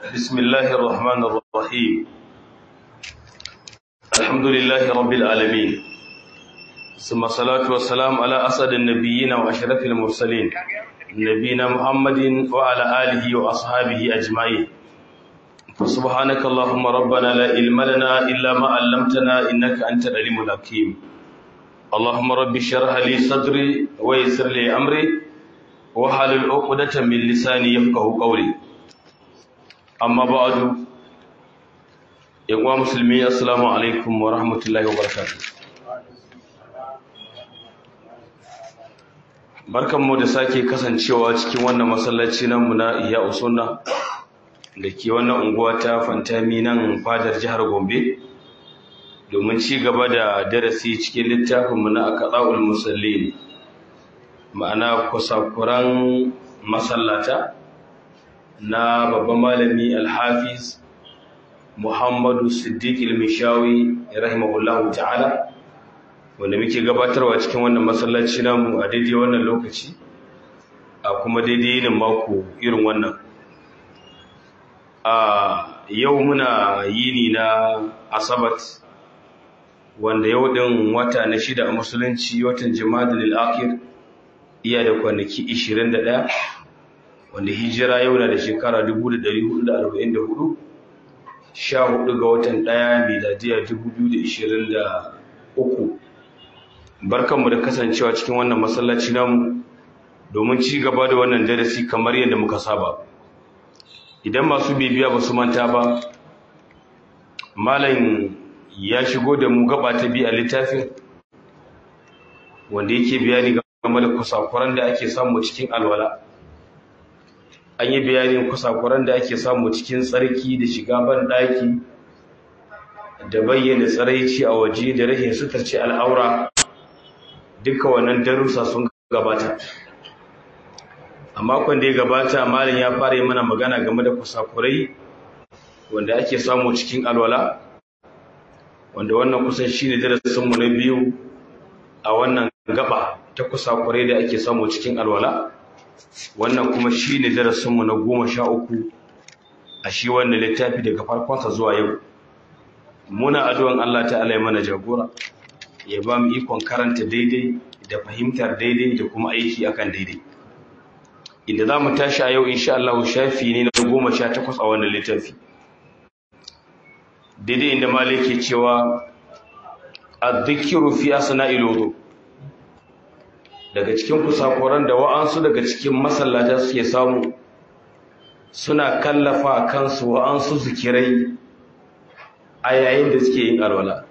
بسم الله الرحمن الرحيم. الحمد لله رب العالمين، ثم الصلاة والسلام على أسعد النبيين وأشرف المرسلين نبينا محمد وعلى آله وأصحابه أجمعين. فسبحانك اللهم ربنا لا علم لنا إلا ما علمتنا إنك أنت العليم الحكيم. اللهم رب اشرح لي صدري ويسر لي أمري واحلل عقدة من لساني يفقهوا قولي. amma ba'adu, yan uwa musulmi, assalamu alaikum wa rahmatullahi wa barakatuh. Barkanmu da sake kasancewa cikin wannan masallaci namu na Ihya Usunna da ke wannan unguwa ta Fantami nan fadar jihar Gombe domin ci gaba da darasi cikin littafinmu na Aqdaul Musallin, ma'ana kusakuran masallata na babban malami Al-Hafiz Muhammadu Siddiq Al-Mishawi rahimahullahu ta'ala, wanda muke gabatarwa cikin wannan masallaci namu a daidai wannan lokaci a kuma daidai yin mako irin wannan. Yau muna yini na Asabat, wanda yau din wata na 6 a musulunci, watan Jumadal Akhir, iya da kwanaki 21, wanda hijira yau na da shekara 1444, 14 ga watan 1 miladiya 2023. Barkanmu da kasancewa cikin wannan masallaci namu domin ci gaba da wannan darasi kamar yadda muka saba. Idan masu bibiya ba su manta ba, malam ya shigo da mu gaba ta biyu a littafin, wanda yake bayani game da kusakuran da ake samu cikin alwala. An yi bayanin kusakuran da ake samu cikin tsarki da shiga ban daki da bayyana tsaraici a waje da rashin sutarci al'aura, duka wannan darussa sun gabata. A makon da ya gabata malam ya fara yi mana magana game da kusakurai wanda ake samu cikin alwala, wanda wannan kusan shine darasinmu na biyu a wannan gaba ta kusakurai da ake samu cikin alwala. Wannan kuma shi ne darasinmu na 13 a shi wannan littafi daga farkonsa zuwa yau. Muna addu'an Allah ta'ala ya mana jagora, ya ba mu ikon karanta daidai da fahimtar daidai da kuma aiki akan daidai. Inda za mu tashi a yau insha Allah shafi ne na 18 a wannan littafi, daidai inda Malik ke cewa adh-dhikru fi asna'il wudu. Daga cikin kusakuran da wa'ansu daga cikin masallata suke samu, suna kallafa kansu wa'ansu zikirai a yayin da suke yin alwala.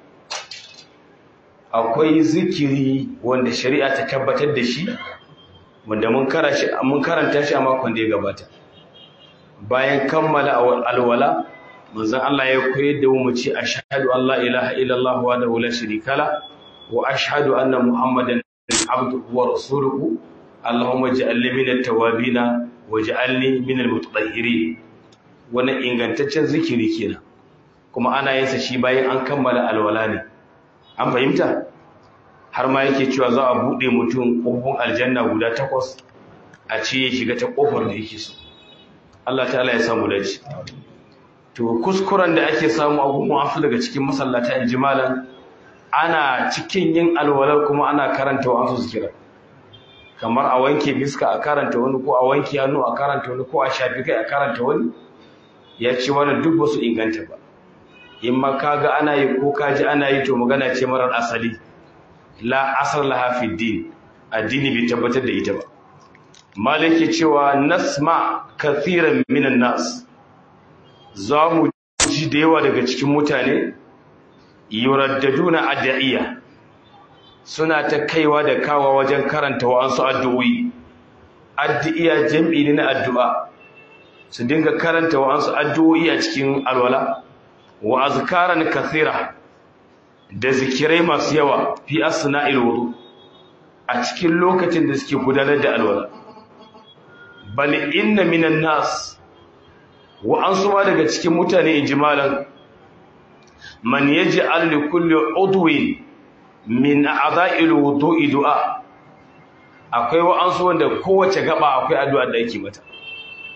Akwai zikiri wanda shari'a ta tabbatar da shi, wanda mun karanta shi a makon da ya gabata. Bayan kammala alwala, manzon Allah ya koyar da mu ce ashhadu an la ilaha illallah wahdahu la sharika la wa ashhadu anna muhammadan عبده ورسوله اللهم اجعلني من التوابين واجعلني من المتطهرين. wannan ingantaccen zikiri kenan, kuma ana yin sa shi bayan an kammala alwala ne. An fahimta? Har ma yake cewa za a bude mutum kofofin aljanna guda 8 a ce ya shiga ta kofar da yake so. Allah ta'ala ya samu dace. To kuskuren da ake samu a gun wasu daga cikin masallata injimalan, ana cikin yin alwalar kuma ana karanta wasu zikira, kamar a wanke fiska a karanta wani, ko a wanke hannu a karanta wani, ko a shafi kai a karanta wani. Ya ce wannan duk basu inganta ba. In ma kaga ana yi ko kaji ana yi, to magana ce marar asali, la asal laha fi din, addini bai tabbatar da ita ba. Maliki cewa nasma kathiran minan nas, za mu ji da yawa daga cikin mutane yuraddaduna addu'iyya, suna ta kaiwa da kawa wajen karanta wa'ansu addu'o'i. Addu'iyya jam'i ne na addu'a, su dinga karanta wa'ansu addu'o'i a cikin alwala, wa azkaran kathira, da zikirai masu yawa fi asna'il wudu, a cikin lokacin da suke gudanar da alwala. Bal inna minan nas, wa'ansu ma daga cikin mutane injimalan, man yaj'al li kulli udwin min a'dha'il wudu'i du'a. Akwai wa'ansu wanda kowace gaba akwai addu'a da yake mata,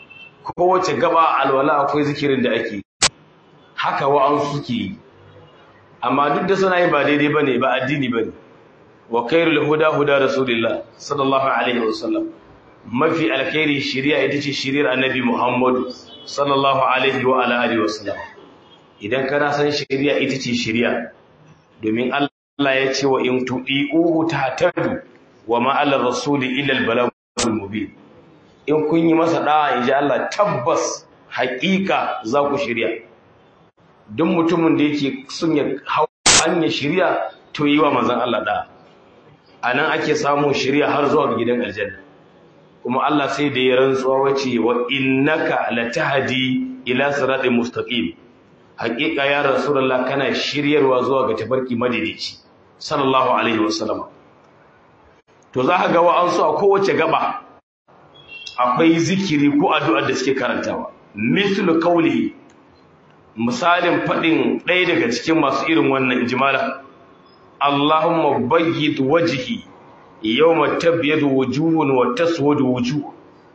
kowace gaba alwala akwai zikirin da ake haka wa'ansu suke yi amma duk da suna yi ba daidai bane ba addini bane wa khairul huda huda rasulillah sallallahu alaihi wasallam mafi alkhairi shari'a ita ce shari'ar annabi Muhammad sallallahu alaihi wa ala alihi wasallam idan kana san shari'a ita ce shari'a domin Allah ya ce wa in tu'i'uhu tahtadu wa ma 'ala rasuli illa al-balagul mubin in kun yi masa da'a inji Allah tabbas haƙiƙa za ku shari'a duk mutumin da yake sun ya hanya shari'a to yi wa manzon Allah da'a anan ake samun shari'a har zuwa gidan aljanna kuma Allah sai da ya rantsuwa wace wa innaka latahdi ila siratal mustaqim haƙiƙa ya rasulullah kana shiryarwa zuwa ga tabarki madaidaici sallallahu alaihi wasallam to za ka ga wa'ansu a kowace gaba akwai zikiri ko addu'a da suke karantawa mislu qawli misalin fadin ɗaya daga cikin masu irin wannan ijmala Allahumma bayyid wajhi yawma tabyadu wujuhun wa taswadu wujuh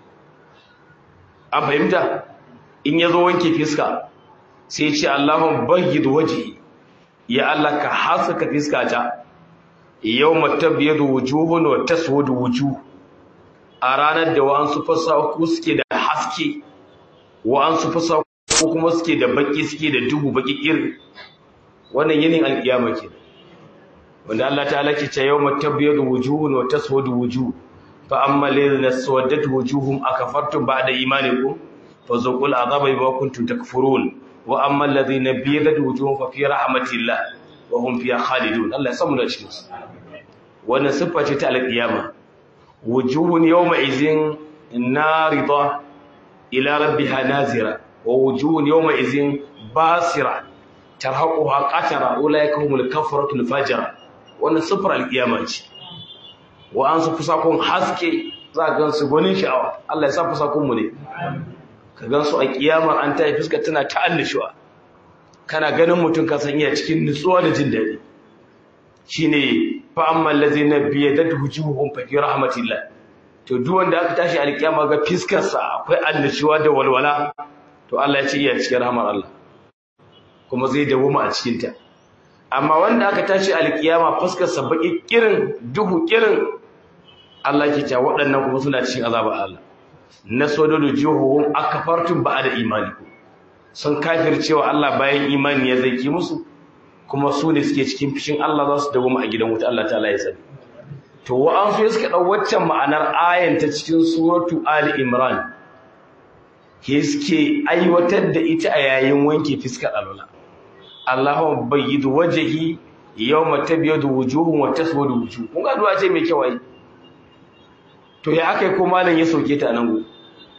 an fahimta in yazo wanke fiska sai ya ce Allahumma bayyid wajhi ya Allah ka haska fiskata yawma tabyadu wujuhun wa taswadu wujuh a ranar da wa'ansu fasaku suke da haske wa'ansu fasaku kuma suke da baki suke da duhu baki irin wannan yinin alkiyama ke wanda Allah ta'ala ke ce yawma tabyadu wujuhun wa taswadu wujuh fa amma alladhina sawwadat wujuhum akafartum ba'da imanikum fazuqul azaba bima kuntum takfurun wa amma alladhina biyadat wujuhum fa fi rahmatillah wa hum fiha khalidun Allah ya samu da cikin su wannan sifa ce ta alkiyama wujuhun yawma izin narida ila rabbiha nazira wa wujuhun yawma izin basira tarhaquha qatara ulaika humul kafaratul fajara wannan sifar alkiyama ce wa an su fusakon haske za ka gansu gonin sha'awa Allah ya sa fusakon mu ne ka gansu a kiyamar an tayi fuskar tana ta annashuwa kana ganin mutum ka san iya cikin nutsuwa da jin daɗi shine fa amma allazina biyadat wujuhum fa fi rahmatillah to duk wanda aka tashi alkiyama ga fiskar sa akwai annashuwa da walwala to Allah ya ce iya cikin rahmar Allah kuma zai dawo mu a cikin ta amma wanda aka tashi alkiyama fuskar sa baki kirin duhu kirin Allah ke cewa waɗannan kuma suna cikin azabar Allah nasododu juhuhum akafartum ba'da imanikum sun kafircewa Allah bayan imani ya zaki musu kuma su ne suke cikin fishin Allah za su dawo mu a gidan wuta Allah ta'ala ya sani to wa'ansu suka dau waccan ma'anar ayan ta cikin suratu ali imran ke suke aiwatar da ita a yayin wanke fiskar alwala Allahumma bayyid wajhi yawma tabyadu wujuhum wa taswadu wujuh kun ga du'a ce mai kyau ai to ya akai ko malam ya soke ta nan go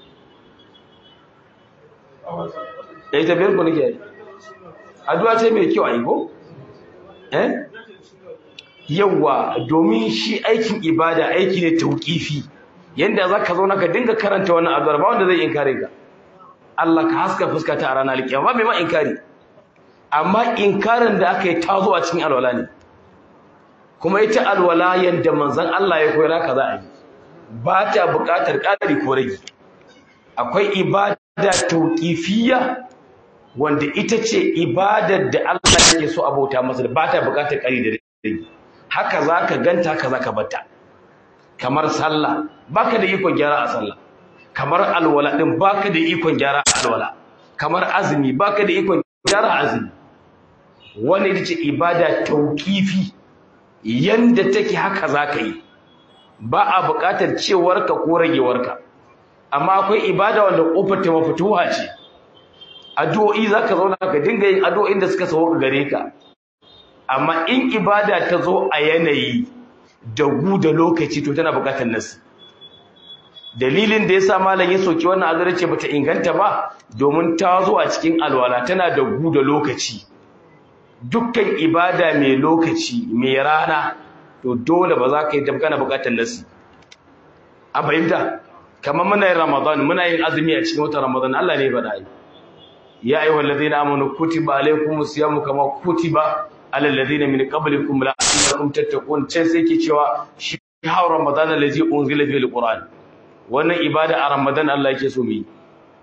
dai ta biyar ko nake addu'a ce mai kyau ai ko yawa domin shi aikin ibada aiki ne tauqifi yanda zaka zo naka dinga karanta wannan addu'ar ba wanda zai inkare ka Allah ka haska fuskata a ranar kiyama ba mai ma inkari amma inkarin da aka yi ta zo a cikin alwala ne kuma ita alwala yanda manzon Allah ya koyar ka za a yi ba ta buƙatar ƙari ko rage akwai ibada tauqifiyya wanda ita ce ibadar da Allah yake so a bauta masa ba ta buƙatar ƙari da rage haka zaka ganta haka zaka batta kamar sallah baka da ikon gyara a sallah kamar alwala din baka da ikon gyara a alwala kamar azumi baka da ikon gyara azumi wannan ita ce ibada tauqifi yanda take haka zaka yi ba a buƙatar cewarka ko ragewarka amma akwai ibada wanda kofar ta mafituha ce addu'o'i zaka zauna ka dinga yin addu'o'in da suka sauka gare ka amma in ibada ta zo a yanayi da da lokaci to tana buƙatar nasu dalilin da yasa malam ya soki wannan azara ce bata inganta ba domin ta zo a cikin alwala tana da da lokaci dukkan ibada mai lokaci mai rana to dole ba za ka yi kana buƙatar nasu a fahimta kamar muna yin ramadan muna yin azumi a cikin watan ramadan Allah ne ya faɗa ya ayyuhal ladina amanu kutiba alaykumus siyamu kama kutiba alal ladina min qablikum la'allakum tattaqun sai ke cewa shi ramadan allazi unzila fihi alquran wannan ibada a ramadan Allah yake so mu yi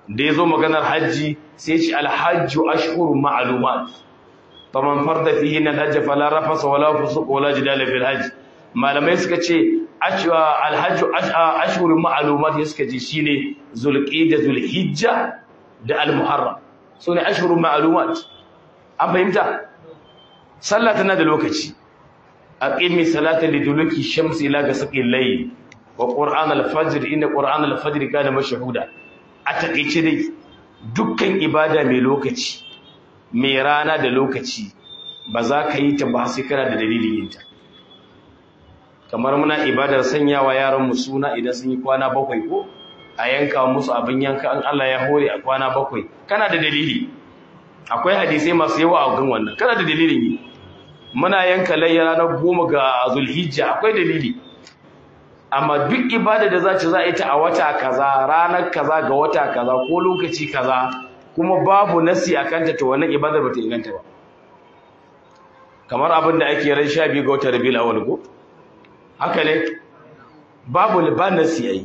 da yazo maganar haji sai ce al-hajju ashhurun ma'lumat faman farda fihi al-hajj fala rafasa wala fusuq wala jidala fil hajj. Malamai suka ce al-hajju ashhurun ma'lumat suka ce shine zulqa'da zulhijja da al-muharram sune ashhurun ma'lumat. An fahimta? Sallah tana da lokaci. Aqimi salata liduluki shamsi ila ghasaqil layl wa qur'an al-fajr inna qur'an al-fajr kana mashhuda. A takeice dai dukkan ibada mai lokaci mai rana da lokaci ba za ka yi ta ba sai kana da dalilin yin ta. Kamar muna ibadar sanyawa yaran mu suna idan sun yi kwana 7 ko a yanka musu abin yanka an Allah ya hore a kwana 7 kana da dalili. Akwai hadisi masu yawa a kan wannan kana da dalilin yi. Muna yanka layya ranar 10 ga Zulhijja akwai dalili. Amma duk ibada da za a yi ta a wata kaza ranar kaza ga wata kaza ko lokaci kaza kuma babu nasi akan ta to wannan ibadar bata inganta ba. Kamar abin da ake ran 12 ga watan Rabiul Awwal ko haka ne babu nasi yayi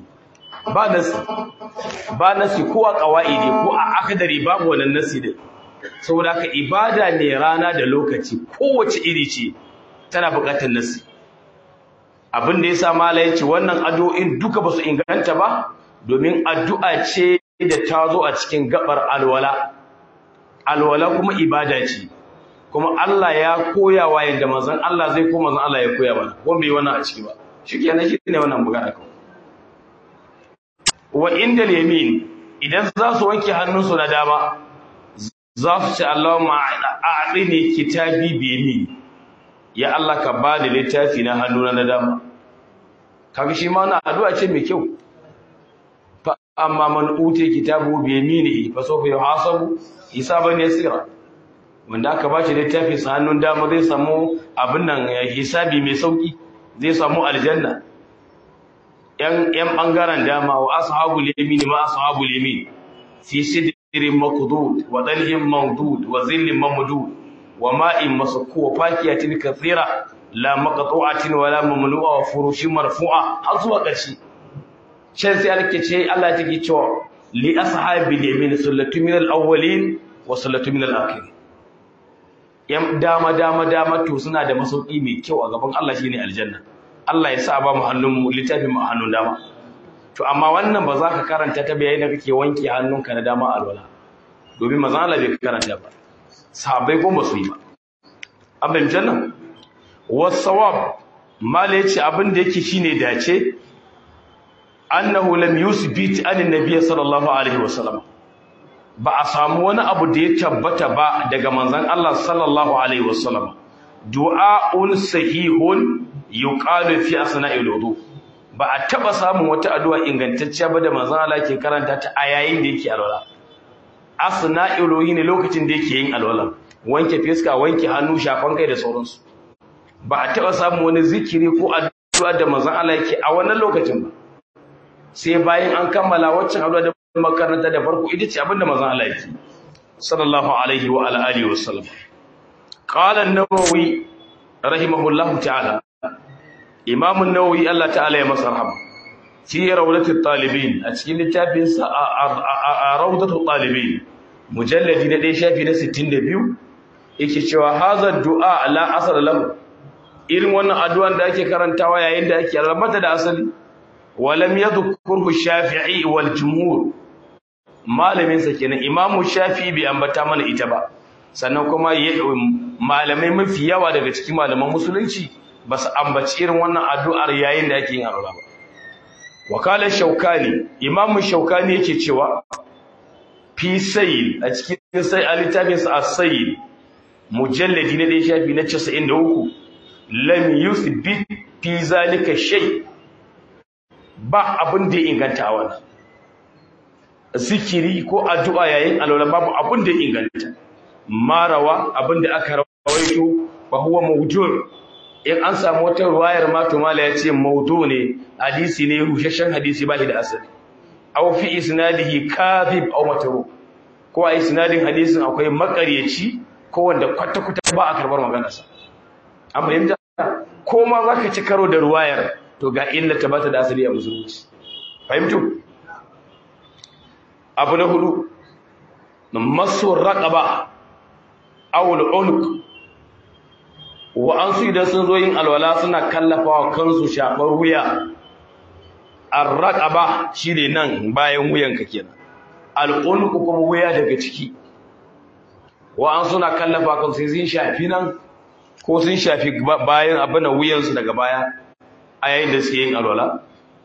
ba nasi ko a qawaidi ko a akadari babu wannan nasi din. Saboda haka ibada ne rana da lokaci kowace iri ce tana buƙatar nasi. Abin da yasa malai yace wannan addu'o'in duka basu inganta ba domin addu'a ce da ta zo a cikin gabar alwala kuma ibada ce kuma Allah ya koya wa yanda manzon Allah zai ko manzon Allah ya koya mana ko bai wannan a ciki ba shikenan shine wannan magana kawai. Wa indal yamin idan za su wanke hannunsu na dama za su ce Allahumma a'tini kitabi bi yamin, ya Allah ka bani littafi na hannuna na dama. Kaga shi ma na addu'a ce mai kyau. Fa amma man uti kitabu bi yaminihi fa sawfa yuhasabu hisaban yasira. Wanda aka bashi littafi sa hannun dama zai samu abin nan hisabi mai sauki, zai samu aljanna. Yan bangaren dama wa ashabul yamin ma ashabul yamin fi sidrin maqdud wa dalhin mamdud wa zillin mamdud wa ma'in masku wa fakiyatin kathira la maqtu'atin wa la mamnu'a wa furushin marfu'a har zuwa ƙarshe. Shan sai alke ce Allah take cewa li ashabil yamin sallatu min al-awwalin wa sallatu min al-akhirin. Yan dama to suna da masauki mai kyau a gaban Allah shine aljanna. Allah ya sa ba mu hannun littafin mu hannun dama. To amma wannan ba za ka karanta ta bayanin da kake wanke hannunka na dama alwala. Domin manzon Allah bai karanta ba. Sahabbai ko basu yi ba. Abin jannan wasawab mala yace abin da yake shine dace annahu lam yusbit an annabi sallallahu alaihi wasallam. Ba a samu wani abu da ya tabbata ba daga manzon Allah sallallahu alaihi wasallam. Du'aun sahihun yuqalu fi asna'il wudu. Ba a taba samun wata addu'a ingantacciya ba da manzon Allah ke karanta ta a yayin da yake alwala. Asna'il wudu ne lokacin da yake yin alwala. Wanke fiska, wanke hannu, shafan kai da sauransu. Ba a taba samun wani zikiri ko addu'a da manzon Allah yake a wannan lokacin ba. Sai bayan an kammala waccan addu'a da makaranta da farko ita ce abinda manzon Allah yake sallallahu alaihi wa ala alihi wasallam. Qala an-Nawawi rahimahullahu ta'ala, Imam an-Nawawi Allah ta'ala ya masa rahama, fi rawdatul talibin a cikin littafin sa rawdatul talibin mujalladi na 1 shafi na 62 yake cewa hadha du'a la asala lahu. Irin wannan addu'an da ake karantawa yayin da ake alramata da asali walam yadhkurhu Shafi'i wal jumhur. Malamin sa kenan Imam Shafi'i bai ambata mana ita ba, sannan kuma malamai mafi yawa daga cikin malaman musulunci ba su ambaci irin wannan addu'ar yayin da ake yin alwala ba. Wakalar Shaukani, Imam Shaukani yake cewa fi sayl a cikin sai littafin sa as-sayl mujalladi na 1 shafi na 93 lam yuthbit fi zalika shay. Ba abin da ya inganta wannan zikiri ko addu'a yayin alwala, babu abin da ya inganta. Marawa abin da aka rawaito fa huwa mawdu'. In an samu wata ruwayar ma to mala yace mawdu' ne, hadisi ne rushashen hadisi ba shi da asali. Aw fi isnadihi kadhib aw matruk, ko a isnadin hadisin akwai makaryaci ko wanda kwata-kwata ba a karbar maganarsa. Amma yanda ko ma zaka ci karo da ruwayar to ga illa ta bata da asali a musulunci. Fahimtu? abu na hudu masu raqaba aw al-unq wa an su idan sun zo yin alwala suna kallafawa kansu shafar wuya ar-raqaba shine nan bayan wuyanka kenan al-unq kuma wuya daga ciki wa an suna kallafa kansu sun shafi nan ko sun shafi bayan abin wuyansu daga baya a yayin da suke yin alwala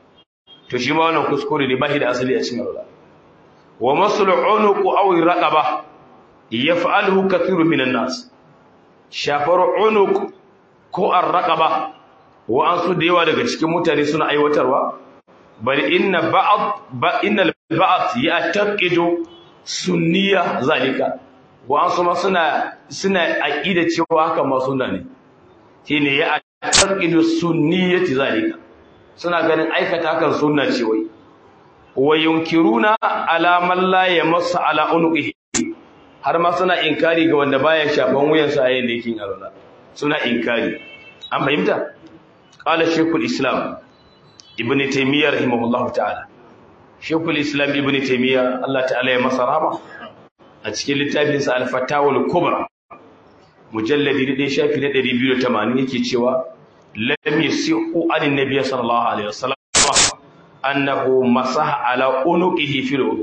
to shi ma wannan kuskure ne bashi da asali a cikin alwala wa masul unuq aw raqaba yaf'aluhu kathirun minan nas shafar unuq ko ar-raqaba wa an su da yawa daga cikin mutane suna aiwatarwa bal inna innal ba'd ya'taqidu sunniya zalika wa an su ma suna aqida cewa haka ma sunna ne shine ya'taqidu sunniyati zalika suna ganin aikata kan sunna ce wai wa yunkiruna ala man la yamassa ala unuqihi har ma suna inkari ga wanda baya shafan wuyansa yayin da yake alwala suna inkari an fahimta qala shaykhul islam ibn taymiyyah rahimahullahu ta'ala shaykhul islam ibn taymiyyah Allah ta'ala ya masa rahama a cikin littafin sa al-fatawa al-kubra mujalladi da shafi na 280 yake cewa lam yasihu an nabiy sallallahu alaihi wasallam annahu masaha ala unuqihi fil wudu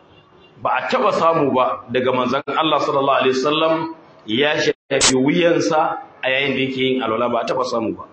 ba a taba samu ba daga manzon Allah sallallahu alaihi wasallam ya shafi wuyansa a yayin da yake yin alwala ba a taba samu ba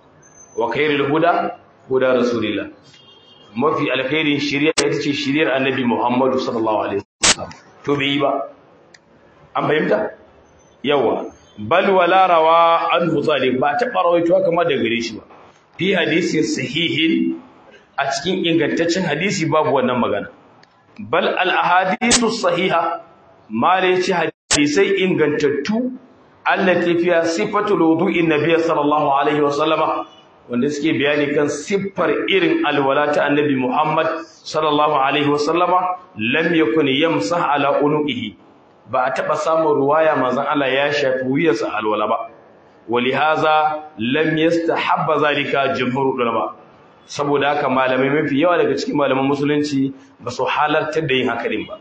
wa khairul huda rasulillah mafi alkhairin shari'a ita ce shari'ar annabi Muhammad sallallahu alaihi wasallam to bai ba an fahimta yawa bal wala rawa anhu zalik ba ta rawaito kamar da gare shi ba fi hadisin sahihin a cikin ingantaccen hadisi babu wannan magana bal al ahadithu sahiha mala yace hadisai ingantattu allati fiya sifatul wudu'in nabiy sallallahu alaihi wasallama wanda suke bayani kan siffar irin alwala ta annabi Muhammad sallallahu alaihi wasallama lam yakun yamsah ala unuqihi ba a taba samun ruwaya manzon Allah ya shafi wuyarsa alwala ba walihaza lam yastahabba zalika jumhur ulama saboda haka malamai mafi yawa daga cikin malaman musulunci ba su halartar da yin haka din ba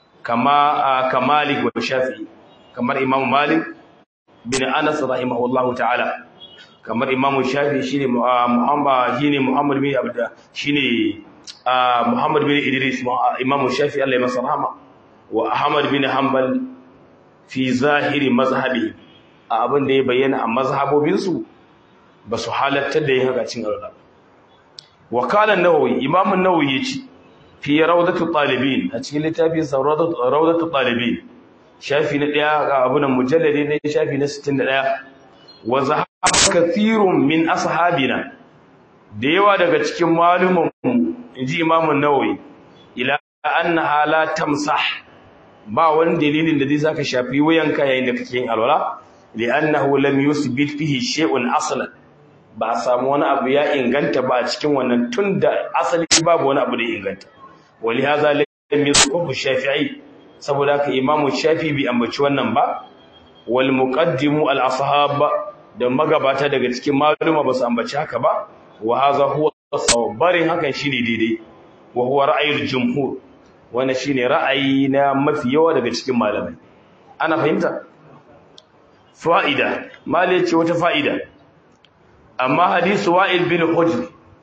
kama Malik wa Shafi'i kamar Imam Malik bin Anas rahimahullahu ta'ala kamar Imam Shafi'i shine Muhammad bin Abda shine Muhammad bin Idris Imam Shafi'i Allah ya masa rahama wa Ahmad bin Hanbal fi zahiri mazhabi abin da ya bayyana a mazhabobinsu ba su halartar da yin haka cin alwala wa qala an-Nawawi Imam an-Nawawi yace fi rawdatu talibin a cikin littafin rawdatu talibin shafi na 1 abunan mujalladi ne shafi na 61 wa zahaba kathirun min ashabina da yawa daga cikin malumin inji Imam an-Nawawi ila annaha la tamsah ba wani dalilin da zai saka shafi wuyanka yayin da kake yin alwala li'annahu lam yusbit fihi shay'un aslan ba samu wani abu ya inganta ba a cikin wannan tunda asali babu wani abu da ya inganta walihaza lam yusqu shafi'i saboda haka imamu shafi'i bi ambaci wannan ba wal muqaddimu al ashab da magabata daga cikin maluma ba su ambaci haka ba wa hadha huwa barin hakan shine daidai wa huwa ra'ayul jumhur wannan shine ra'ayi na mafi yawa daga cikin malamai ana fahimta fa'ida mali ce wata fa'ida amma hadisu wa'il bin hujr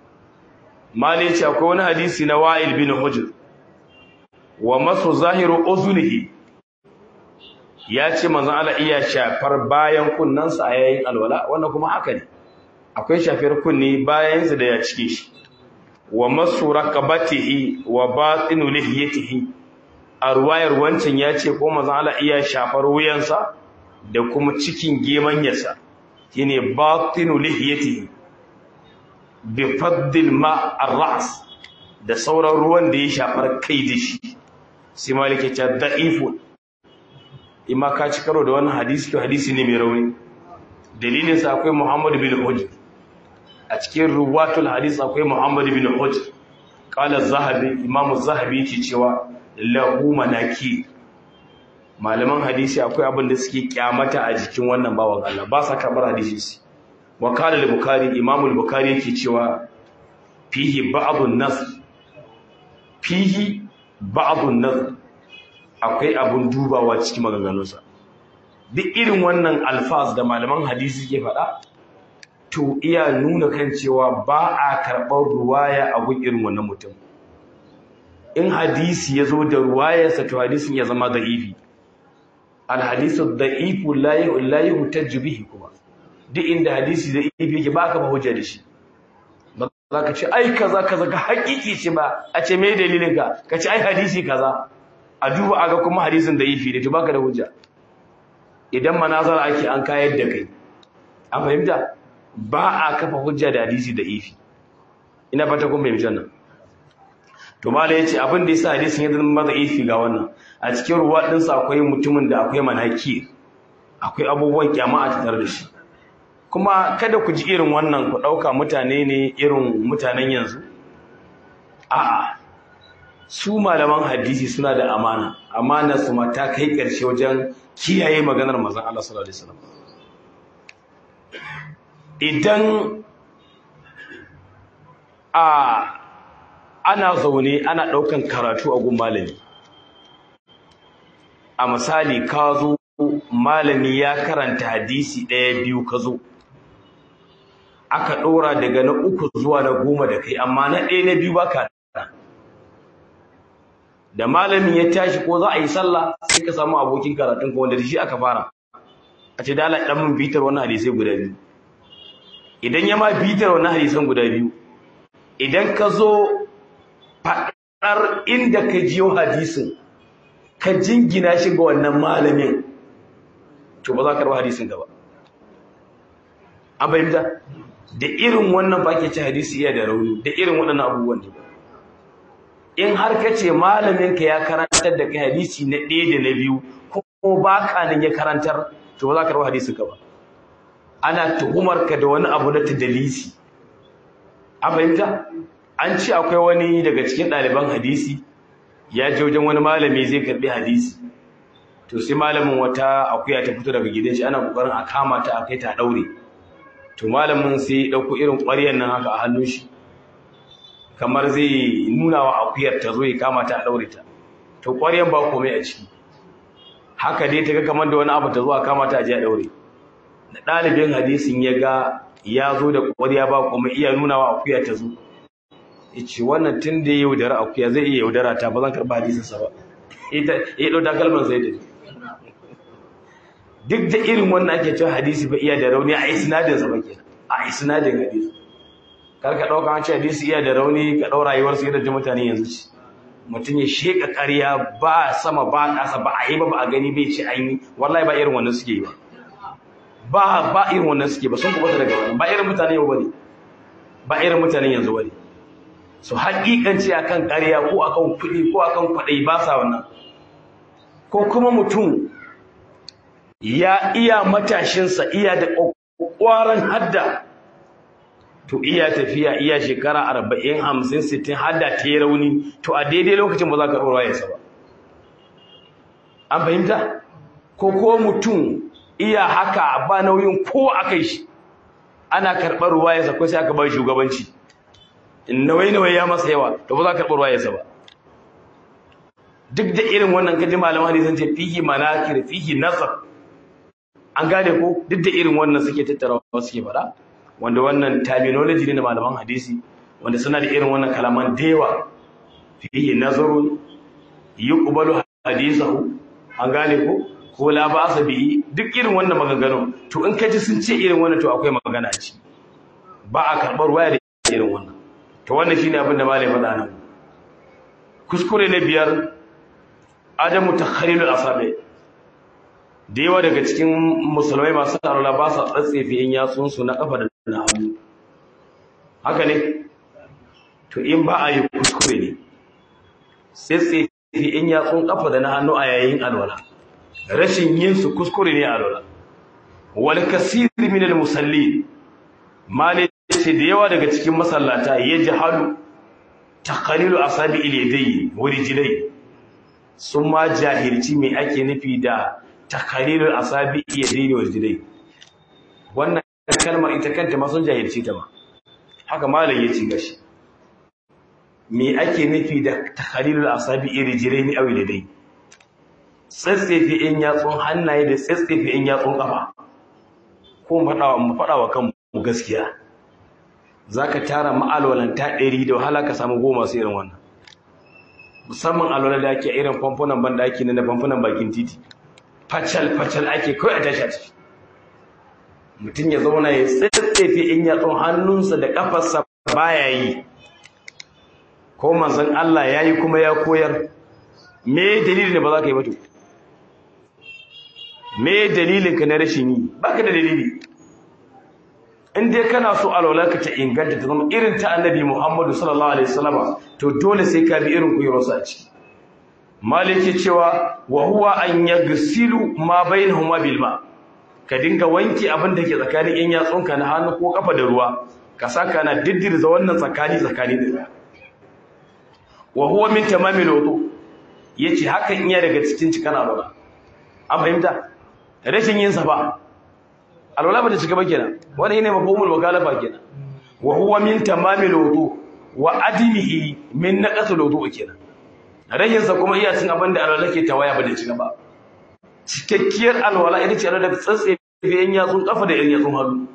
mali ce akwai wani hadisi na wa'il bin hujr wa masu zahiru uzunihi ya ce manzon Allah iya shafar bayan kunnansa a yayin alwala wannan kuma haka ne akwai shafar kunni bayan sa da ya cike shi wa masu rakabatihi wa batinu lihiyatihi a ruwayar wancan ya ce ko manzon Allah iya shafar wuyansa da kuma cikin gemanyarsa shine batinu lihiyatihi bi faddil ma ar-ra's da sauran ruwan da ya shafar kai da shi sai malike ta da'ifun imma ka ci karo da wannan hadisi to hadisi ne mai rauni dalilin sa akwai Muhammad bin Hujr a cikin ruwatul hadis akwai Muhammad bin Hujr qala az-Zahabi Imam az-Zahabi yake cewa lahu manaki malaman hadisi akwai abin da suke kyamata a jikin wannan bawan Allah ba sa karbar hadisi wa qala al-Bukhari Imam al-Bukhari yake cewa fihi ba'dun nas fihi ba'dun nazar akwai abun dubawa cikin maganganunsa. Duk irin wannan alfaz da malaman hadisi ke faɗa to iya nuna kan cewa ba a karɓar ruwaya a gun irin wannan mutum. In hadisi ya zo da ruwayarsa to hadisin ya zama da'ifi. Alhadisu da'ifu la yuhtajju bihi kuma. Duk inda hadisi da'ifi yake ba ka ba hujja da shi. Ba za ka ce ai kaza kaza ka haƙiƙi ce ba, a ce me dalilin ka ce ai hadisi kaza. A duba aga kuma hadisin da'ifi da to baka da hujja. Idan manazara ake an kayar da kai. An fahimta? Ba a kafa hujja da hadisi da'ifi. Ina fata kun fahimci wannan. To malai yace abin da yasa hadisin ya zama da'ifi ga wannan. A cikin ruwa din sa akwai mutumin da akwai manaki. Akwai abubuwan kiyama a tattare da shi. Kuma kada ku ji irin wannan ku dauka mutane ne irin mutanen yanzu. A'a. Su malaman hadisi suna da amana. Amana su ma ta kai karshe wajen kiyaye maganar manzon Allah sallallahu alaihi wasallam. Idan ana zaune ana ɗaukan karatu a gun malami, a misali ka zo malami ya karanta hadisi ɗaya biyu ka zo aka ɗora daga na 3 zuwa na 10 da kai, amma na 1 na 2 baka da malamin ya tashi ko za a yi sallah sai ka samu abokin karatun ka wanda da shi aka fara a ce da Allah dan mun bitar wannan hadisi guda biyu. Idan ya ma bitar wannan hadisan guda biyu, idan ka zo faɗar inda ka jiyo hadisin ka jingina shi ga wannan malamin to ba za ka karɓi hadisin ka ba. An fahimta? Da irin wannan ba ke ci hadisi iya da rauni, da irin waɗannan abubuwan ne. In har ka ce malamin ka ya karantar da kai hadisi na 1 da na 2 ko ba ka nan ya karantar to ba za ka karɓi hadisin ka ba. Ana tuhumar ka da wani abu na tadalisi. An fahimta? An ce akwai wani daga cikin ɗaliban hadisi ya je wajen wani malami zai karɓi hadisi. To sai malamin wata akuya ta fito daga gidan shi ana kokarin a kama ta a kai ta daure. To malamin sai ya dauko irin ƙwaryar nan haka a hannun shi. Kamar zai nuna wa akuyar ta zo ya kama ta a daure ta. To ƙwaryar ba komai a ciki. Haka dai ta ga kamar da wani abu ta zo a kama ta a je a daure. Da ɗalibin hadisin ya ga ya zo da ƙwarya ba kuma iya nuna wa akuya ta zo. Ya ce wannan tun da ya yaudara akuya zai iya yaudara ta ba zan karɓa hadisinsa ba. Ya ɗau takalman sai da duk da irin wannan ake cewa hadisi ba iya da rauni a isnadinsa ba kenan. A isnadin hadisi. Kar ka ɗauka an ce hadisi iya da rauni ka ɗau rayuwarsa yadda mutane yanzu ce. Mutum ya sheƙa ƙarya ba sama ba ƙasa ba a yi ba a gani bai ce aini wallahi ba irin wannan suke yi ba. Ba irin wannan suke ba sun kubata daga wannan ba irin mutane yau bane ba irin mutanen yanzu bane su haƙiƙanci akan ƙarya ko akan kuɗi ko akan kwaɗayi ba sa wannan. Ko kuma mutum ya iya matashinsa iya da ƙwaƙwaran hadda to iya tafiya iya shekara 40 50 60 hadda ta yi rauni to a daidai lokacin ba za ka ɗora yasa ba. An fahimta? Ko mutum iya haka ba nauyin ko akai shi ana karɓar ruwayarsa ko sai aka ba shugabanci nawai ya masa yawa to ba za ka karɓar ruwayarsa ba. Duk da irin wannan kaji malaman hadisi sun ce fihi manakir fihi nasab. An gane ko duk da irin wannan suke tattarawa suke faɗa wanda wannan terminology ne na malaman hadisi wanda suna da irin wannan kalaman da yawa. Fihi nazarun yuqbalu hadisahu. An gane ko la ba'sa bihi duk irin wannan maganganu to in kaji sun ce irin wannan to akwai magana ce ba a karbar waya da irin wannan to wannan shine abin da malai faɗa nan. Kuskure na 5 adamu takhalilul asabi. Da yawa daga cikin musulmai masu alwala ba sa tsatsefe in yatsun su na kafa da na hannu. Haka ne to in ba a yi kuskure ne sai in yatsun kafa da na hannu a yayin alwala. Rashin yin su kuskure ne a alwala. Wal kasir min al musallin mali ce da yawa daga cikin masallata yajhalu taqalilu asabi al yadayi wa rijlai sun ma jahilci me ake nufi da taqalilu asabi al yadayi wa rijlai. Wannan kalmar ita kanta ma sun jahilci ta ma haka malam yace gashi me ake nufi da takhalilul asabi rijlaini aw yadai tsatsefe in yatsun hannaye da tsatsefe in yatsun kafa ko mu fada wa kanmu gaskiya zaka tara ma'alwalanta 100 da wahala ka samu 10 sai irin wannan musamman alwala da ake irin famfunan bandaki na famfunan bakin titi facal ake kai a tashi mutum ya zauna ya tsatsefe in yatsun hannunsa da kafarsa baya yi ko manzon Allah yayi kuma ya koyar me dalilin da ba za ka yi ba to me dalilin ka na rashin yi baka da dalili in dai kana so alwalarka ta inganta ta zama irin ta annabi Muhammadu sallallahu alaihi wasallam to dole sai ka bi irin koyarwarsa a ciki maliki cewa wa huwa an yaghsilu ma bainahuma bil ma ka dinga wanki abin da ke tsakanin yan yatsunka na hannu ko kafa da ruwa ka saka na diddirza wannan tsakani din wa huwa min tamamil wudu yace hakan iya daga cikin cikan alwala an fahimta rashin yin sa ba alwala ba ta cika ba kenan wani ne mafhumul mukhalafa kenan wa huwa min tamamil wudu wa adimihi min naqasul wudu kenan rashin sa kuma iya cin abin da alwala ke tawaya ba da cika ba cikakkiyar alwala ita ce da tsatsefe yan yatsun kafa da yan yatsun hannu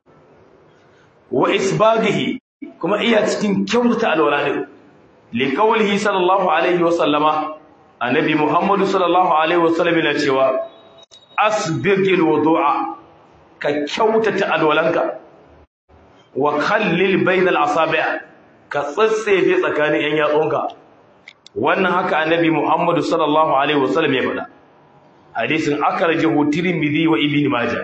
wa isbaghihi kuma iya cikin kyauta alwala din li qawlihi sallallahu alaihi wa sallama annabi muhammadu sallallahu alaihi wa sallam yana cewa asbighil wudu'a ka kyautata alwalanka wa khallil bainal asabi' ka tsatsefe tsakanin yan yatsunka wannan haka annabi muhammadu sallallahu alaihi wa sallam ya faɗa hadisin akhrajahu tirmidhi wa ibn majah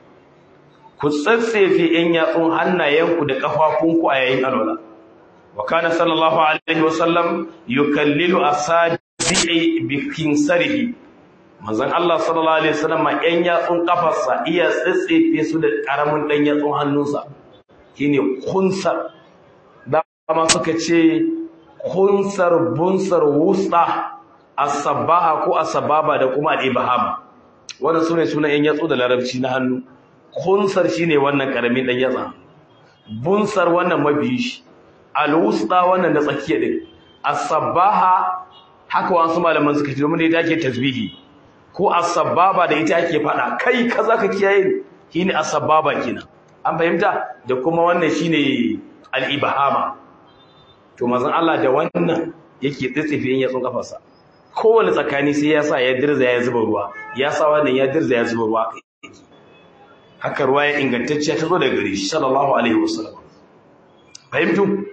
ku tsatsefe yan yatsun hannayenku da kafafunku a yayin alwala wa kana sallallahu alaihi wasallam yukallilu asabi'i bi kinsarihi manzon Allah sallallahu alaihi wasallam yan yatsun kafarsa iya tsatsefe su da karamin dan yatsun hannunsa shine kunsar dama suka ce kunsar bunsar wusta as-sabaha ko as-sababa da kuma al-ibham wannan sune sunan yan yatsu da larabci na hannu kunsar shine wannan karamin dan yatsa bunsar wannan mabiyi shi al-wusta wannan da tsakiya din as-sabaha haka wasu malaman suka ce domin da ita ake tasbihi ko as-sababa da ita ake fada kai kaza ka kiyaye shine as-sababa kenan an fahimta da kuma wannan shine al-ibhama to manzon Allah da wannan yake tsitsife yan yatsun kafarsa kowane tsakani sai ya sa ya dirza ya zuba ruwa ya sa wannan ya dirza ya zuba ruwa haka ruwa ya ingantacciya ta zo daga gare shi sallallahu alaihi wasallam fahimtu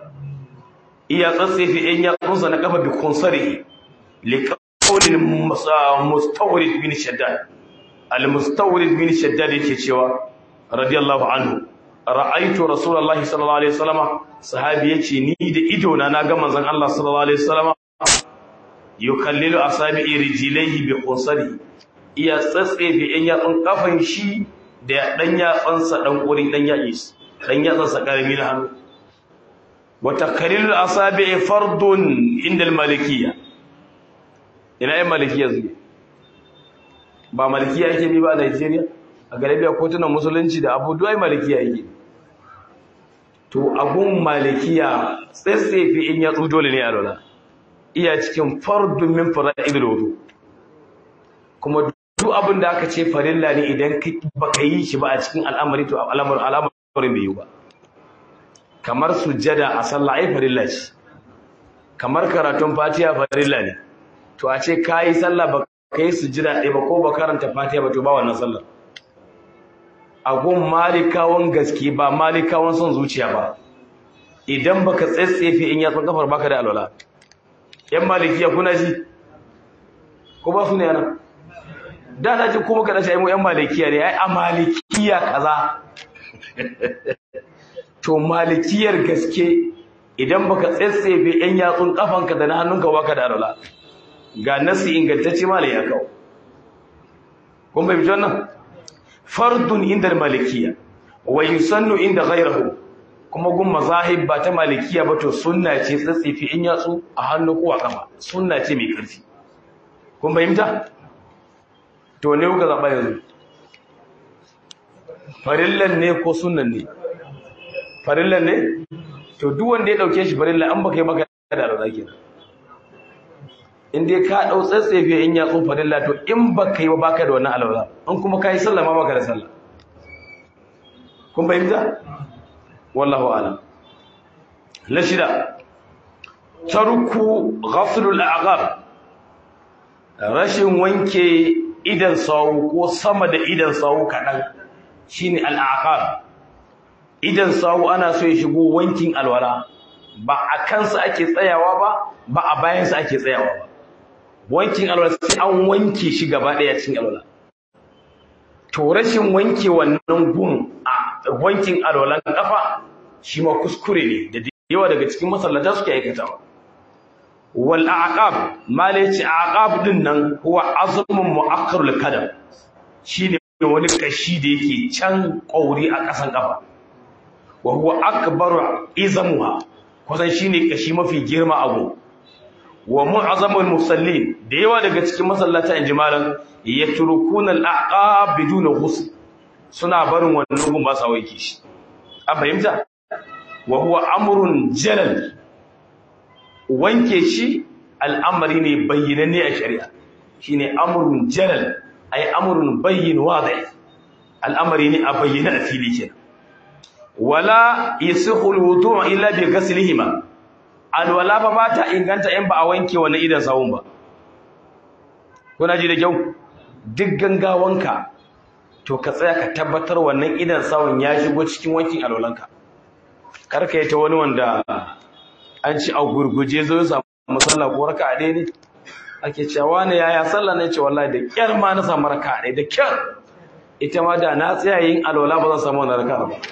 iya tsatsefe yan yatsunsa na kafa bi kunsari li qawlil mustawrid bin shaddad al mustawrid bin shaddad yake cewa radiyallahu anhu ra'aytu rasulullahi sallallahu alaihi wasallam sahabi yace ni da ido na ga manzon Allah sallallahu alaihi wasallam yukallilu asabi'i rijlaihi bi qunsari iya tsatsefe yan yatsun kafan shi da dan yatsansa dan kurin dan yatsansa karami na hannu wa takallilul asabi'i fardun inda al-malikiyya ina ai malikiyya zuwa ba malikiyya yake bi ba a Najeriya a galibiya kotunan musulunci da abu duwai malikiyya yake to abun malikiyya tsatsefe in yatsu dole ne a lola iya cikin fardun min fara'idul wudu kuma duk abin da aka ce farilla ne idan baka yi shi ba a cikin al'amari to al'amarin bai yi ba kamar sujjada a sallah ai farilla ce kamar karatun fatiha farilla ne to a ce kai sallah ba kai sujjada ɗaya ba ko ba karanta fatiha ba to ba wannan sallah agun malikawan gaske ba malikawan son zuciya ba idan baka tsatsefe in ya tsan kafar baka da alwala yan malikiya kuna ji ko ba su ne yana da na ji kuma kada shi mu yan malikiya ne ai a malikiya kaza to malikiyar gaske idan baka tsatsefe yan yatsun kafanka da na hannunka baka da alwala ga nasi ingantacce malai ya kawo kun bai bijon nan fardun inda malikiya wa yusannu inda ghayrihi kuma gun mazahib ba ta malikiya ba to sunna ce tsatsifi in yatsu a hannu ko a kafa sunna ce mai karfi kun fahimta to ne kuka zaba yanzu farillan ne ko sunnan ne farillan ne to duk wanda ya dauke shi farilla an baka yi maka da alwala kenan in dai ka dau tsatsefe in ya tsofa dalla to in baka yi ba baka da wannan alwala in kuma kai sallah ma baka da sallah kun bayyana wallahu a'lam la shida tarku ghaflul a'qab rashin wanke idan sawu ko sama da idan sawu kadan shine al-a'qab idan sawu ana so ya shigo wankin alwala ba a kansa ake tsayawa ba a bayansa ake tsayawa ba wankin alwala sai an wanke shi gaba daya cikin alwala to rashin wanke wannan gun a wankin alwalan kafa shi ma kuskure ne da yawa daga cikin masallata suke aikatawa wal aqab malaci aqab din nan huwa azmun mu'akkharul kadam shine wani kashi da yake can kauri a kasan kafa wa huwa akbaru izamuha kusan shine kashi mafi girma abu wa mu'azzamul musallin da yawa daga cikin masallata injimalan yatrukuna al-aqab biduna ghusl suna barin wannan gun ba sa wanke shi a fahimta wa huwa amrun jalal wanke shi al'amari ne bayyinanne a shari'a shine amrun jalal ay amrun bayyin wadih al'amari ne a bayyana a fili kenan wala yasihu al-wudu' illa bi ghaslihima alwala fa ba ta inganta in ba a wanke wannan idan sawun ba kuna ji da kyau duk gangawanka to ka tsaya ka tabbatar wannan idan sawun ya shigo cikin wankin alwalanka karka yi ta wani wanda an ci a gurguje zo ya samu sallah ko raka'a ɗaya ne ake cewa ne yaya sallah ne ce wallahi da kyar ma na samu raka'a ɗaya da kyar ita ma da na tsaya yin alwala ba zan samu wannan raka'a ba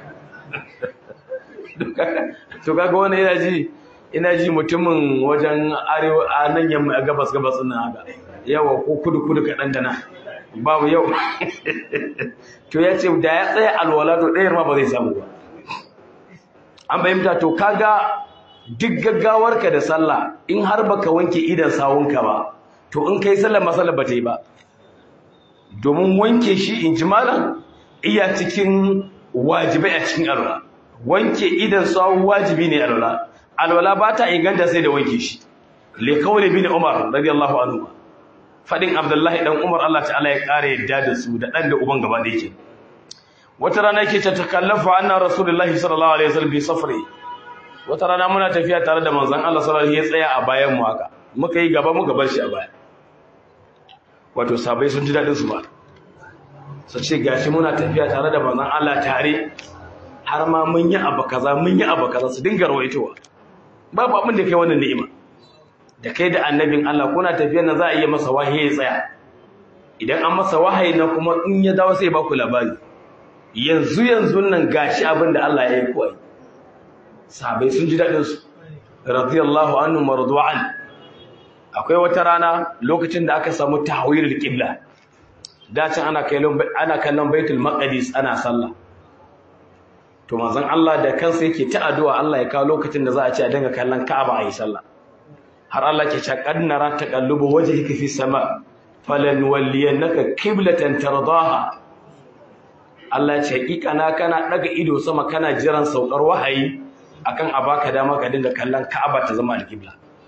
to kaga wani ina ji mutumin wajen arewa a nan yamma gabas nan haka yawa ko kudu kaɗan da nan babu yau to ya ce da ya tsaya alwala to ɗayar ma ba zai samu ba an fahimta to kaga duk gaggawarka da sallah in har baka wanke idan sawunka ba to in kai sallar masallar ba ta yi ba domin wanke shi in ji malam iya cikin wajibai a cikin alwala wanke idan sawu wajibi ne alwala ba ta inganta sai da wanke shi li qawli bin umar radiyallahu anhu fadin abdullahi dan umar Allah ta'ala ya kare yadda da su da dan da uban gaba da yake wata rana yake ta takallafa anna rasulullahi sallallahu alaihi wasallam bi safri wata rana muna tafiya tare da manzon Allah sallallahu alaihi wasallam ya tsaya a bayan mu haka muka yi gaba muka bar shi a baya wato sabai sun ji dadin su ba su ce gashi muna tafiya tare da manzon Allah tare har ma mun yi abu kaza su dinga rawaitowa babu abin da kai wannan ni'ima da kai da annabin Allah kuna tafiyar nan za a iya masa wahayi ya tsaya idan an masa wahayi na kuma in ya dawo sai ba ku labari yanzu nan gashi abin da Allah ya yi kuwa sahabbai sun ji dadin su radiyallahu anhum mardu'an akwai wata rana lokacin da aka samu tahwilul qibla da can ana kallon baitul maqdis ana sallah to manzon Allah da kansa yake ta addu'a Allah ya kawo lokacin da za a ce a dinga kallon Ka'aba ayi sallah har Allah ke cewa qad nara taqallubu wajhika fi sama falan walliyannaka qiblatan tardaha Allah ce hakika na kana daga ido sama kana jiran saukar wahayi akan a baka dama ka dinga kallon Ka'aba ta zama alqibla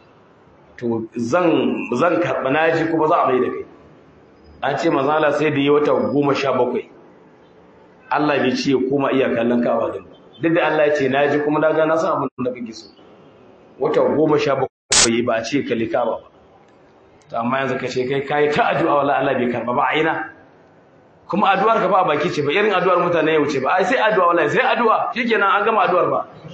to zan karba naji kuma za a bai da kai an ce manzon Allah sai da yi wata 17 Allah bai ce kuma iya kallon Ka'aba din duk da Allah ya ce naji kuma daga na san abin da kake so wata 17 ba a ce kalli Ka'aba ba to amma yanzu ka ce kai ta addu'a wallahi Allah bai karba ba a ina kuma addu'ar ka ba a baki ce ba irin addu'ar mutane yau ce ba ai sai addu'a wallahi sai addu'a shikenan an gama addu'ar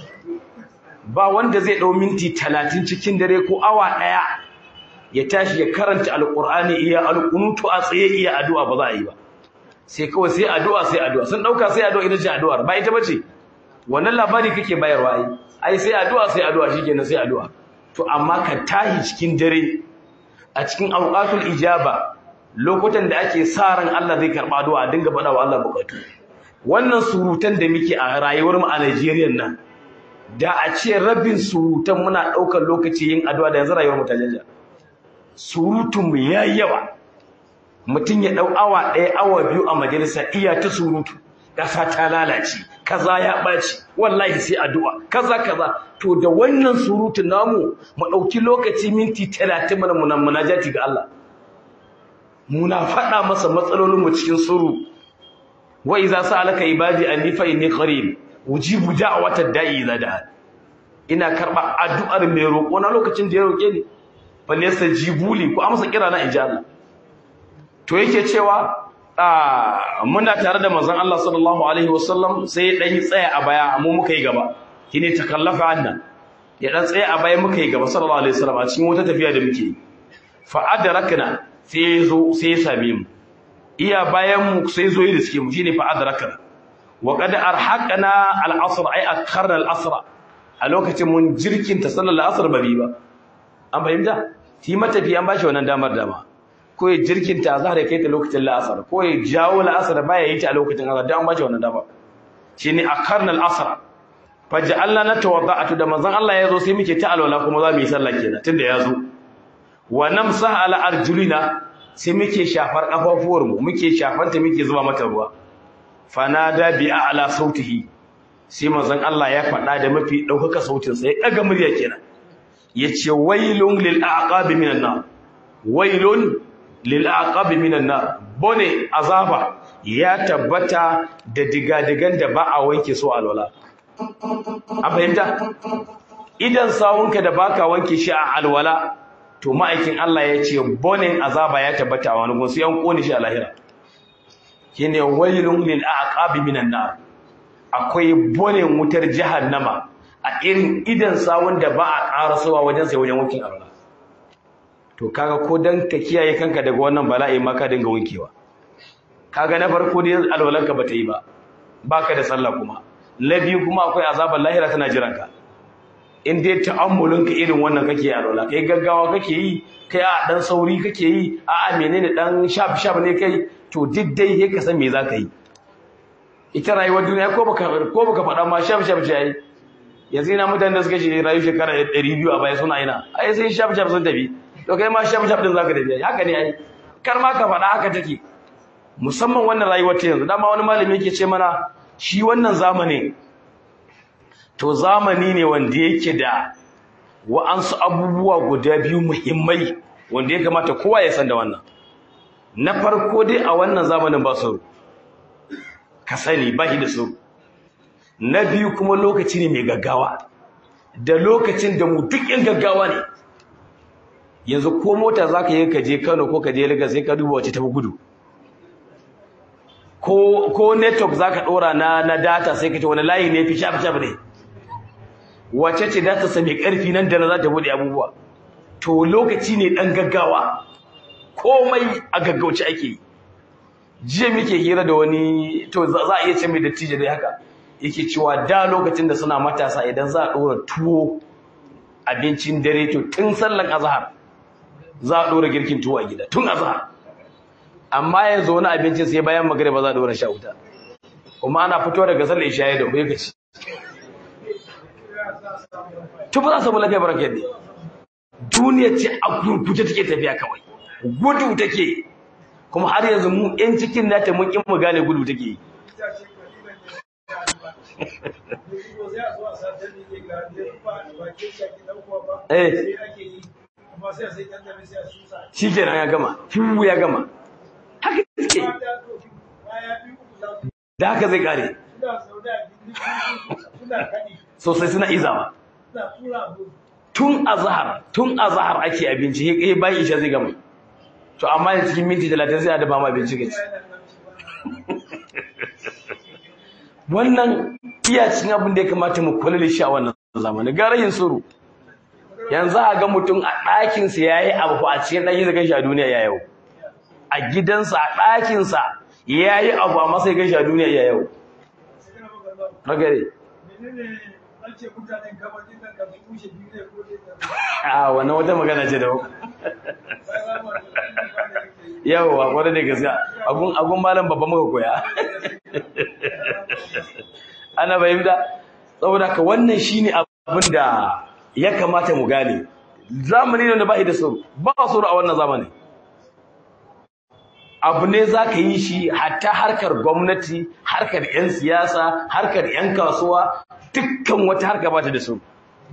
ba wanda zai dau minti 30 cikin dare ko awa daya ya tashi ya karanta alqur'ani iya alqunutu a tsaye iya addu'a ba za a yi ba sai kawai sai addu'a sun dauka sai addu'a ita ce addu'ar ba ita bace wannan labari kake bayarwa ai sai addu'a shikenan sai addu'a to amma ka tahi cikin dare a cikin awqatul ijaba lokutan da ake sa ran Allah zai karba addu'a dinga faɗa wa Allah bukatu wannan surutan da muke a rayuwar mu a Najeriya nan da a ce rabin surutan muna daukar lokaci yin addu'a da yanzu rayuwar mu ta janja surutun mu yayi yawa mutum ya dau awa 1 awa 2 a majalisa iya ta surutu ƙasa ta lalace kaza ya ɓaci wallahi sai addu'a kaza to da wannan surutun namu mu ɗauki lokaci minti 30 mana munajati ga Allah muna faɗa masa matsalolin mu cikin suru wa iza sa'alaka ibadi anni fa inni qarib ujibu da'watad da'i idza da'a ina karba addu'ar mai roƙo na lokacin da ya roƙe ni falyasa jibuli ko amsa kira na inji Allah to yake cewa muna tare da manzon Allah sallallahu alaihi wasallam sai ya dan yi tsaya a baya mu muka yi gaba kine takallafa anna ya dan tsaya a baya muka yi gaba sallallahu alaihi wasallam a cikin wata tafiya da muke fa adrakna sai ya same mu iya bayan mu sai zo yi da suke mu shine fa adrakna wa qad arhaqna al-asr ay akharna al-asr a lokacin mun jirkin ta sallallahu asr bari ba an fahimta shi matafi an bashi wannan dama ko ya jirkin ta azhar ya kai ta lokacin la'asar ko ya jawo la'asar baya yi ta a lokacin azhar dan an bashi wannan dama shine akharna al-asr faj'alna natawadda'atu da manzon Allah ya zo sai muke ta alwala kuma za mu yi sallah kenan tunda ya zo wa namsaha ala arjulina sai muke shafar kafafuwar mu muke shafanta muke zuba mata ruwa fanada bi a'la sautihi sai manzon Allah ya faɗa da mafi ɗaukaka sautin sa ya daga murya kenan yace wailun lil aqabi minan nar wailun lil aqabi minan nar bone azaba ya tabbata da digadigan da ba a wanke su alwala a fahimta idan sawunka da baka wanke shi a alwala to ma'aikin Allah ya ce bonin azaba ya tabbata a wani gunsu yan kone shi a lahira shine wailun lil aqabi minan nar akwai bonin wutar jahannama a irin idan sawun da ba a karasowa wajen sai wajen wankin alwala to kaga ko dan ka kiyaye kanka daga wannan bala'i ma ka dinga wankewa kaga na farko dai alwalanka bata yi ba baka da sallah kuma na biyu kuma akwai azabar lahira tana jiranka in dai ta'ammulinka irin wannan kake alwala kai gaggawa kake yi kai a dan sauri kake yi a menene dan shaf ne kai to duk dai sai ka san me zaka yi ita rayuwar duniya ko baka faɗa ma shaf ce ai yanzu ina mutanen da suka shi rayu shekara 200 a baya suna ina ai sai shaf sun tafi to kai ma shaf din zaka tafi haka ne ai kar ma ka faɗa haka take musamman wannan rayuwar ta yanzu dama wani malami yake ce mana shi wannan zamani to zamani ne wanda yake da wa'ansu abubuwa guda biyu muhimmai wanda ya kamata kowa ya san da wannan na farko dai a wannan zamanin ba su ka sani ba shi da su na biyu kuma lokaci ne mai gaggawa da lokacin da mu duk yan gaggawa ne yanzu ko mota zaka yi ka je Kano ko ka je Lagos sai ka duba wace tafi gudu ko network zaka dora na data sai ka ce wani layi ne fi shaf ne wace ce data sa mai karfi nan da za ta bude abubuwa to lokaci ne dan gaggawa komai a gaggauce ake yi jiya muke hira da wani to za a iya ce mai dattijo dai haka yake cewa da lokacin da suna matasa idan za a dora tuwo abincin dare to tun sallan azhar za a dora girkin tuwo a gida tun azhar amma yanzu wani abincin sai bayan magriba za a dora sha wuta kuma ana fito daga sallar isha da kuyi kaci to ba za su lafiya baraka ne duniya ce a gurguje take tafiya kawai gudu take kuma har yanzu mu yan cikin nata mun kin mu gane gudu take yi shi kenan ya gama ya gama haka suke da haka zai kare sosai suna izawa tun azhar ake abinci he bayan isha zai gama to amma yanzu cikin minti 30 sai a dafa ma abinci gaci wannan iyacin abin da ya kamata mu kula da shi a wannan zamani gara yin suru yanzu a ga mutum a ɗakinsa ya yi abu a cikin ɗakin da gashi a duniya ya yau a gidansa a ɗakinsa ya yi abu a masa ya gashi a duniya ya yau ragare a wannan wata magana ce da yawa wadda da gaskiya agun malam babban muka koya ana bayyana saboda ka wannan shine abin da ya kamata mu gane zamani ne da ba da tsoro ba tsoro a wannan zamani abu ne za ka yi shi hatta harkar gwamnati, harkar 'yan siyasa, harkar 'yan kasuwa, dukkan wata harka ba ta da su.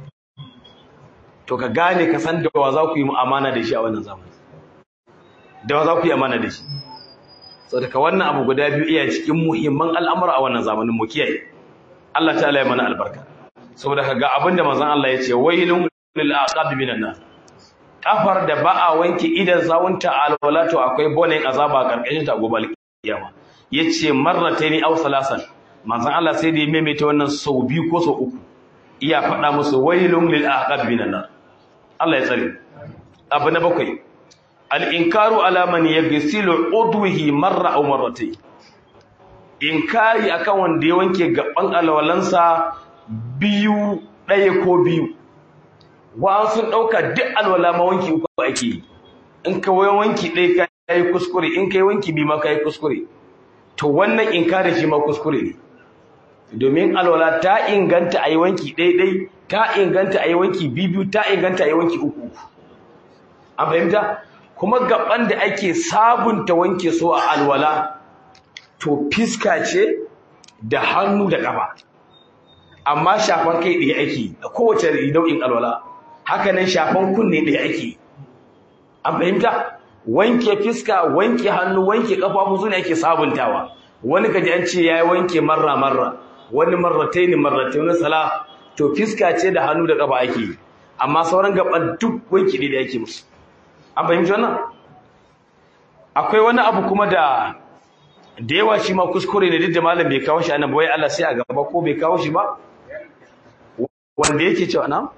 To ka gane ka san da wa za ku yi amana da shi a wannan zamani. Da wa za ku yi amana da shi. Saboda wannan abu guda biyu iya cikin muhimman al'amura a wannan zamanin mu kiyaye. Allah ta'ala ya mana albarka. Saboda ka ga abin da manzon Allah ya ce wailun lil aqab minan nar. Kafar da ba a wanke idan sawunta alwala to akwai bonin azaba karkashin ta gobe kiyama. Yace marrataini aw salasan. Manzon Allah sai da ya maimaita wannan sau biyu ko sau uku. Iya faɗa musu wailun lil aqab minan nar. Allah ya tsare. Abu na bakwai. Al-inkaru ala man yaghsilu udwihi marra aw marratayn. Inkari akan wanda ya wanke gaban alwalansa biyu ɗaya ko biyu. Wa sun dauka duk alwala ma wanki uku ake yi. In ka wanki ɗaya kai kuskure, in kai wanki biyu ma kai kuskure. To wannan inkari shi ma kuskure ne. Domin alwala ta inganta ayi wanki ɗaya, ta inganta ayi wanki biyu, ta inganta ayi wanki uku. An fahimta? Kuma gaban da ake sabunta wanke su a alwala to fiska ce da hannu da kafa. Amma shafan kai ɗaya ake a kowace nau'in alwala. Haka nan shafan kunne ɗaya ake. An fahimta? Wanke fiska, wanke hannu, wanke kafafu su ne ake sabuntawa. Wani kaji an ce yayi wanke marra, wani marrataini sala, to fiska ce da hannu da kafa ake. Amma sauran gaban duk wanke ɗaya ake musu. An fahimci wannan? Akwai wani abu kuma da yawa shi ma kuskure ne duk da malam bai kawo shi anan ba, wai Allah sai a gaba ko bai kawo shi ba? Wanda yake cewa na?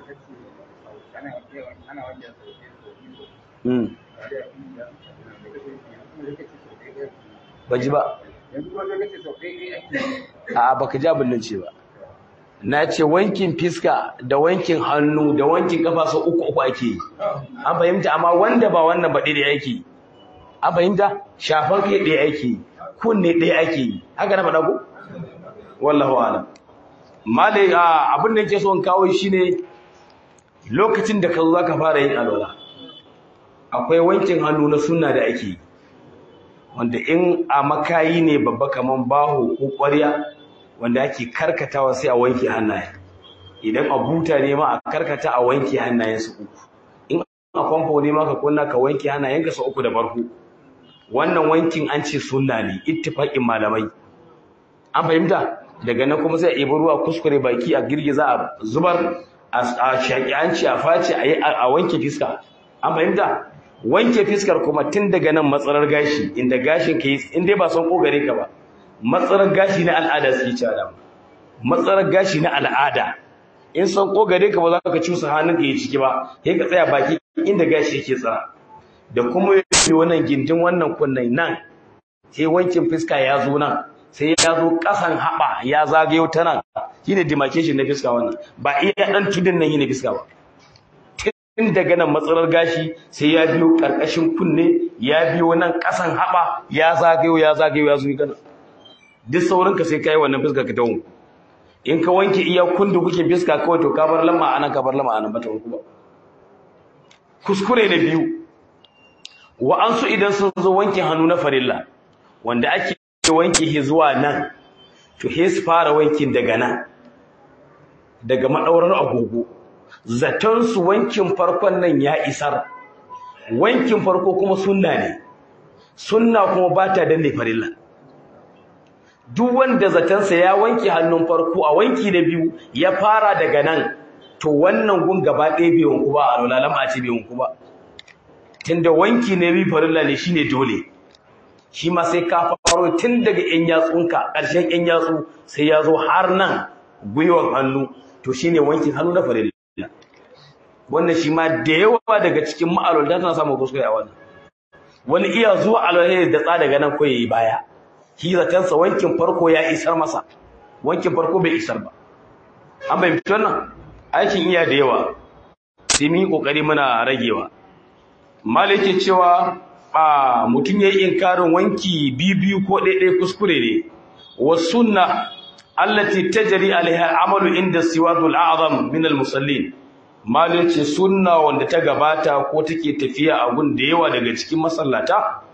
Baji ba. A baka ji abin nan ce ba. Na ce wankin fiska da wankin hannu da wankin kafa sau uku ake yi. An fahimta, amma wanda ba wannan ba ɗaya ake yi. An fahimta? Shafar kai ɗaya ake yi, kunne ɗaya ake yi. Haka na faɗa ko? Wallahu a'lam. Malai abin da yake so in kawo shi ne lokacin da ka zo zaka fara yin alwala. Akwai wankin hannu na sunna da ake yi. Wanda in a makayi ne babba kaman baho ko ƙwarya, wanda ake karkatawa sai a wanke hannaye. Idan a buta ne ma a karkata a wanke hannayen su uku. In a famfo ne ma ka kunna ka wanke hannayen ka su uku da farko. Wannan wankin an ce sunna ne, ittifaqin malamai. An fahimta? Daga nan kuma sai a ibi ruwa kuskure baki a girgiza a zubar a shaki hanci a face a wanke fiska. An fahimta? Wanke fiskar kuma tun daga nan matsalar gashi inda gashin ka yi in dai ba son kogare ka ba. Matsalar gashi na al'ada suke cewa da matsalar gashi na al'ada in son kogare ka ba za ka cusa hannun ka yi ciki ba, sai ka tsaya baki inda gashi yake tsara. Da kuma yi wannan gindin wannan kunnen nan sai wankin fiska ya zo nan, sai ya zo kasan haɓa ya zagayo ta nan, shine demarcation na fiska wannan, ba iya dan tudun nan yine fiska ba. Tun daga nan matsalar gashi sai ya biyo karkashin kunne, ya biyo nan kasan haɓa ya zagayo ya zo gana. Duk saurinka sai kai wannan fiska ka tawo. In ka wanke iya kundu kuke fiska kawai to ka bar lamma anan ka bar lamma anan ba ta wanku ba. Kuskure na biyu, wa'ansu idan sun zo wanke hannu na farilla wanda ake wanke shi zuwa nan, to he su fara wankin daga nan, daga madaurar agogo. Zaton su wankin farkon nan ya isar. Wankin farko kuma sunna ne. Sunna kuma ba ta danne farilla. Duk wanda zatansa ya wanke hannun farko a wanki na biyu ya fara daga nan, to wannan gun gaba ɗaya bai wanku ba, a lalalam a ce bai wanku ba. Tunda wanki ne bi farilla ne shine dole. Shi ma sai ka faro tun daga ƴan yatsunka, ƙarshen ƴan yatsu sai ya zo har nan gwiwar hannu, to shine wankin hannu na farilla. Wannan shi ma da yawa daga cikin ma'alolta tana samun kuskure a wannan. Wani iya zuwa alwala da tsada daga nan ko yayi baya. Shi zatansa wankin farko ya isar masa, wankin farko bai isar ba. An bai fito nan aikin iya da yawa, sai mun yi kokari muna ragewa. Malai yake cewa mutum yayi inkarin wanki biyu ko ɗaiɗai kuskure ne. Was sunna allati tajri alaiha al'amalu inda siwadul a'zam min al-musallin. Malai ce sunna wanda ta gabata ko take tafiya a gun da yawa daga cikin masallata,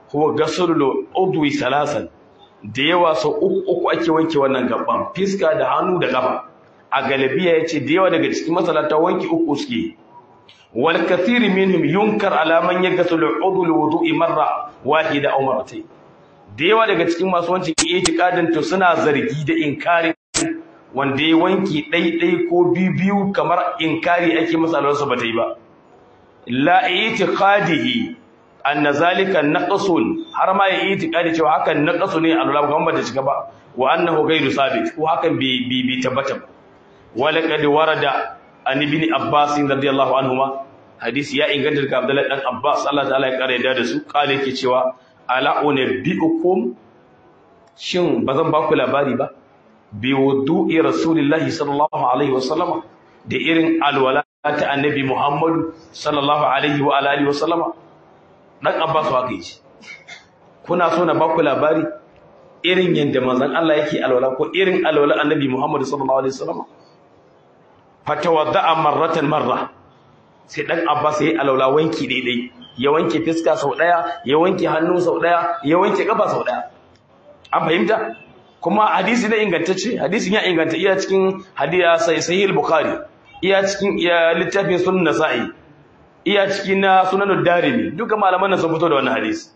huwa ghaslul udwi salasan da yawa sau uku ake wanke wannan gaban fiska da hannu da kafa a galabiya yace da yawa daga cikin masallata wanki uku suke wal kathir minhum yunkar ala man yaghsilu udul wudu'i marra wahida aw marratayn da yawa daga cikin masu wancin itikadin to suna zargi da inkari wanda ya wanki ɗaiɗai ko biyu kamar inkari ake masa alwarsa ba ta yi ba la itiqadihi anna zalika naqsun har ma ya itiqadi cewa hakan naqsu ne Allah kuma ba ta shiga ba wa annahu ghayru sabit ko hakan bi tabbata wala qad warada an ibn Abbas radiyallahu anhuma hadisi ya inganta daga Abdullah dan Abbas Allah ta'ala ya kare da su kale yake cewa ala unabbiukum shin bazan ba ku labari ba bi wudu'i rasulillahi sallallahu alaihi wasallama da irin alwala ta annabi Muhammad sallallahu alaihi wa alihi wasallama dan Abbas wa kai kuna so na ba ku labari irin yanda manzon Allah yake alwala ko irin alwala annabi Muhammad sallallahu alaihi wasallama fatawadda'a marratan marra sai dan Abbas yayi alwala wanki daidai ya wanke fiska sau daya ya wanke hannu sau daya ya wanke kafa sau daya an fahimta kuma hadisi ne ingantacce hadisin ya inganta iya cikin hadisi sahih al-bukhari iya cikin littafin sunan nasa'i iya cikin sunan ad-darimi duka malaman sun fito da wannan hadisi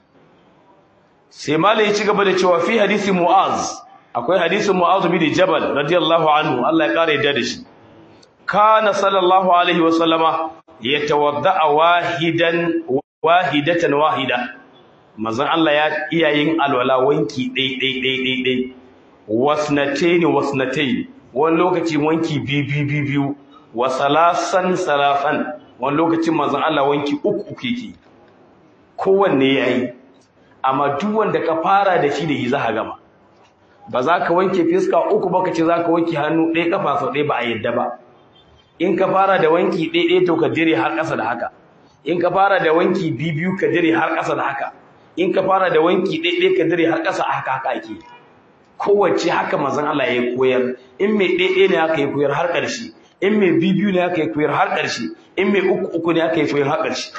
sai malai ya ci gaba da cewa fi hadisi mu'az akwai hadisin mu'az bin jabal radiyallahu anhu Allah ya kare yadda da shi kana sallallahu alaihi wa sallama yatawadda wahidatan wahida manzon Allah ya iya yin alwala wanki dai wasnatayn wani lokaci wanki biyu wa salasan wani lokacin manzon Allah wanki uku yake kowanne yayi amma duk wanda ka fara da shi da yi za ka gama ba za ka wanke fiska uku ba ka ce za ka wanke hannu ɗaya kafa sau ɗaya ba a yadda ba in ka fara da wanki ɗaya to ka dire har ƙasa da haka in ka fara da wanki biyu ka dire har ƙasa da haka in ka fara da wanki ɗaiɗai ka dire har ƙasa haka ake kowace haka manzon Allah ya koyar in mai ɗaiɗai ne aka yi koyar har ƙarshe in mai biyu ne aka yi koyar har ƙarshe in mai uku ne aka yi koyar har ƙarshe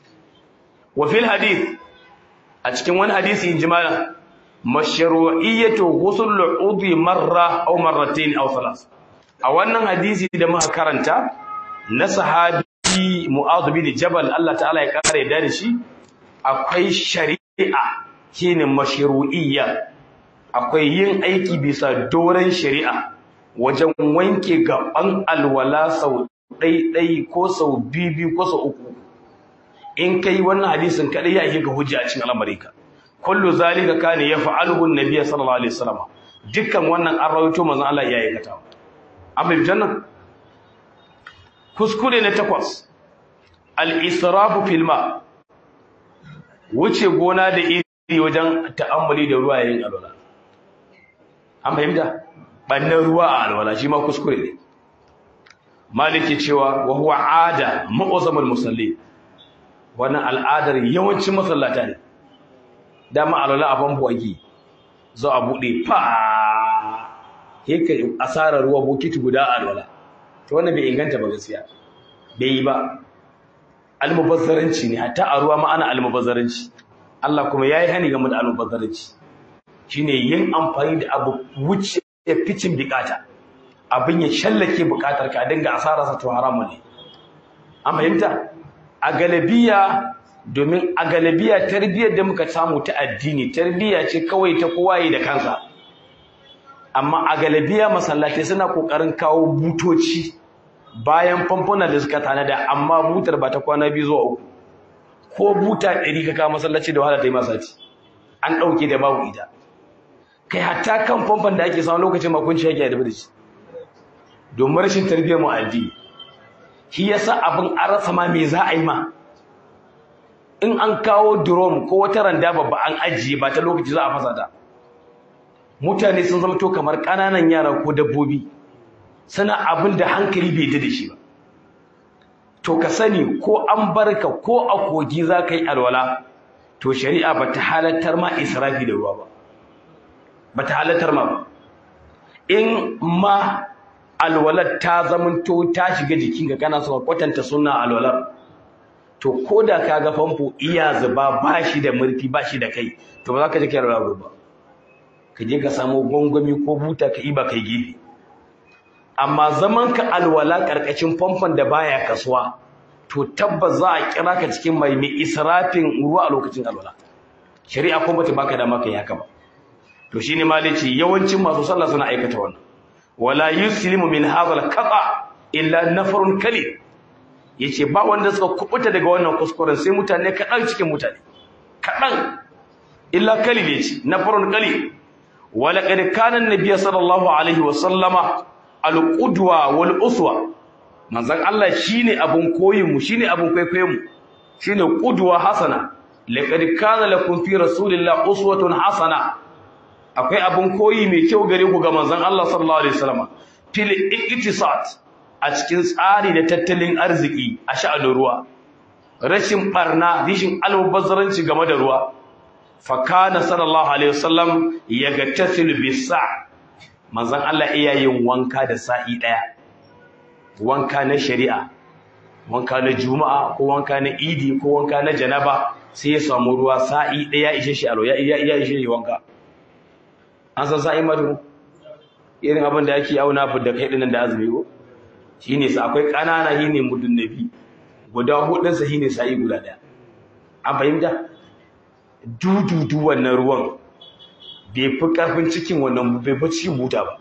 wa fil hadith a cikin wani hadisi in jimala mashru'iyyatu ghusl al-udhi marra aw marratayn aw thalath a wannan hadisi da muka karanta na sahabi Mu'adh bin Jabal Allah ta'ala ya kare da shi akwai shari'a shine mashru'iyya akwai yin aiki bisa doren shari'a wajen wanke gaban alwala sau ɗaiɗai ko sau biyu ko sau uku in kai wannan hadisin kadai ya yi ga hujja a cikin al'amarika kullu zalika kana yaf'aluhu an-nabiy sallallahu alaihi wasallam dukkan wannan an rawaito manzon Allah ya aikata amma jannan kuskure na 8 al-israfu fil ma wuce gona da iri wajen ta'ammuli da ruwa yayin alwala an fahimta bannan ruwa a alwala shi ma kuskure ne maliki cewa wa huwa ada mu'azamul musalli wannan al'adar yawancin masallata ne dama alwala a famfo ake zo a bude fa yake asarar ruwa bokiti guda a alwala to wannan bai inganta ba gaskiya bai yi ba almubazzaranci ne hatta a ruwa ma ana almubazzaranci Allah kuma yayi hani game da almubazzaranci shine yin amfani da abu wuce ficin bukata abin ya shallake bukatar ka dinga asara sa to haramun ne an fahimta a galabiya domin a galabiya tarbiyyar da muka samu ta addini tarbiyya ce kawai ta kowa yi da kansa amma a galabiya masallatai suna kokarin kawo butoci bayan famfuna da suka tanada amma butar ba ta kwana 2 zuwa 3 ko buta 100 ka kawo masallaci da wahala ta yi masallaci an dauke da babu ita kai hatta kan famfon da ake samu lokacin makunci yake da shi domin rashin tarbiyyar mu addini shi yasa abin arasa ma me za a yi ma in an kawo drum ko wata randa babba an ajiye ba ta lokaci za a fasa ta mutane sun zama to kamar kananan yara ko dabbobi sana abin da hankali bai da shi ba to ka sani ko an barka ko a kogi za ka yi alwala to shari'a ba ta halattar ma israfi da ruwa ba ta halattar ma ba in ma alwalar ta zamanto ta shiga jikinka kana so ka kwatanta sunna alwalar to koda kaga famfo iya zuba bashi da murfi bashi da kai to ba za ka je kai alwala ba ka je ka samu gongumi ko buta ka iba kai gefe amma zaman ka alwala karkashin famfon da baya kasuwa to tabbas za a kira ka cikin mai israfin ruwa a lokacin alwala shari'a kuma bata baka dama kai haka ba to shine malici yawancin masu sallah suna aikata wannan wala yuslimu min hadha al-qata illa nafarun kalil yace ba wanda suka kubuta daga wannan kuskuren sai mutane kadan cikin mutane kadan illa kalil yace nafarun kalil wala qad kana an-nabiy sallallahu alaihi wa sallama al-qudwa wal uswa manzon Allah shine abun koyin mu shine abun kwaikwayon mu shine qudwa hasana laqad kana lakum fi rasulillahi uswatun hasana akwai abun koyi mai kyau gare ku ga manzon Allah sallallahu alaihi wasallam fil iktisad a cikin tsari da tattalin arziki a sha'anin ruwa rashin barna rishin almubazzaranci game da ruwa fa kana sallallahu alaihi wasallam yagtasil bisa manzon Allah iya yin wanka da sa'i daya wanka na shari'a wanka na juma'a ko wanka na idi ko wanka na janaba sai ya samu ruwa sa'i daya ishe shi alo ya ishe shi wanka an san sa'i madu irin abin da yake auna fudda kai dinnan da azumi ko shine sa akwai kanana shine mudun nabi guda hudun sa shine sa'i guda daya an fahimta dududu wannan ruwan bai fi karfin cikin wannan bai fi cikin buta ba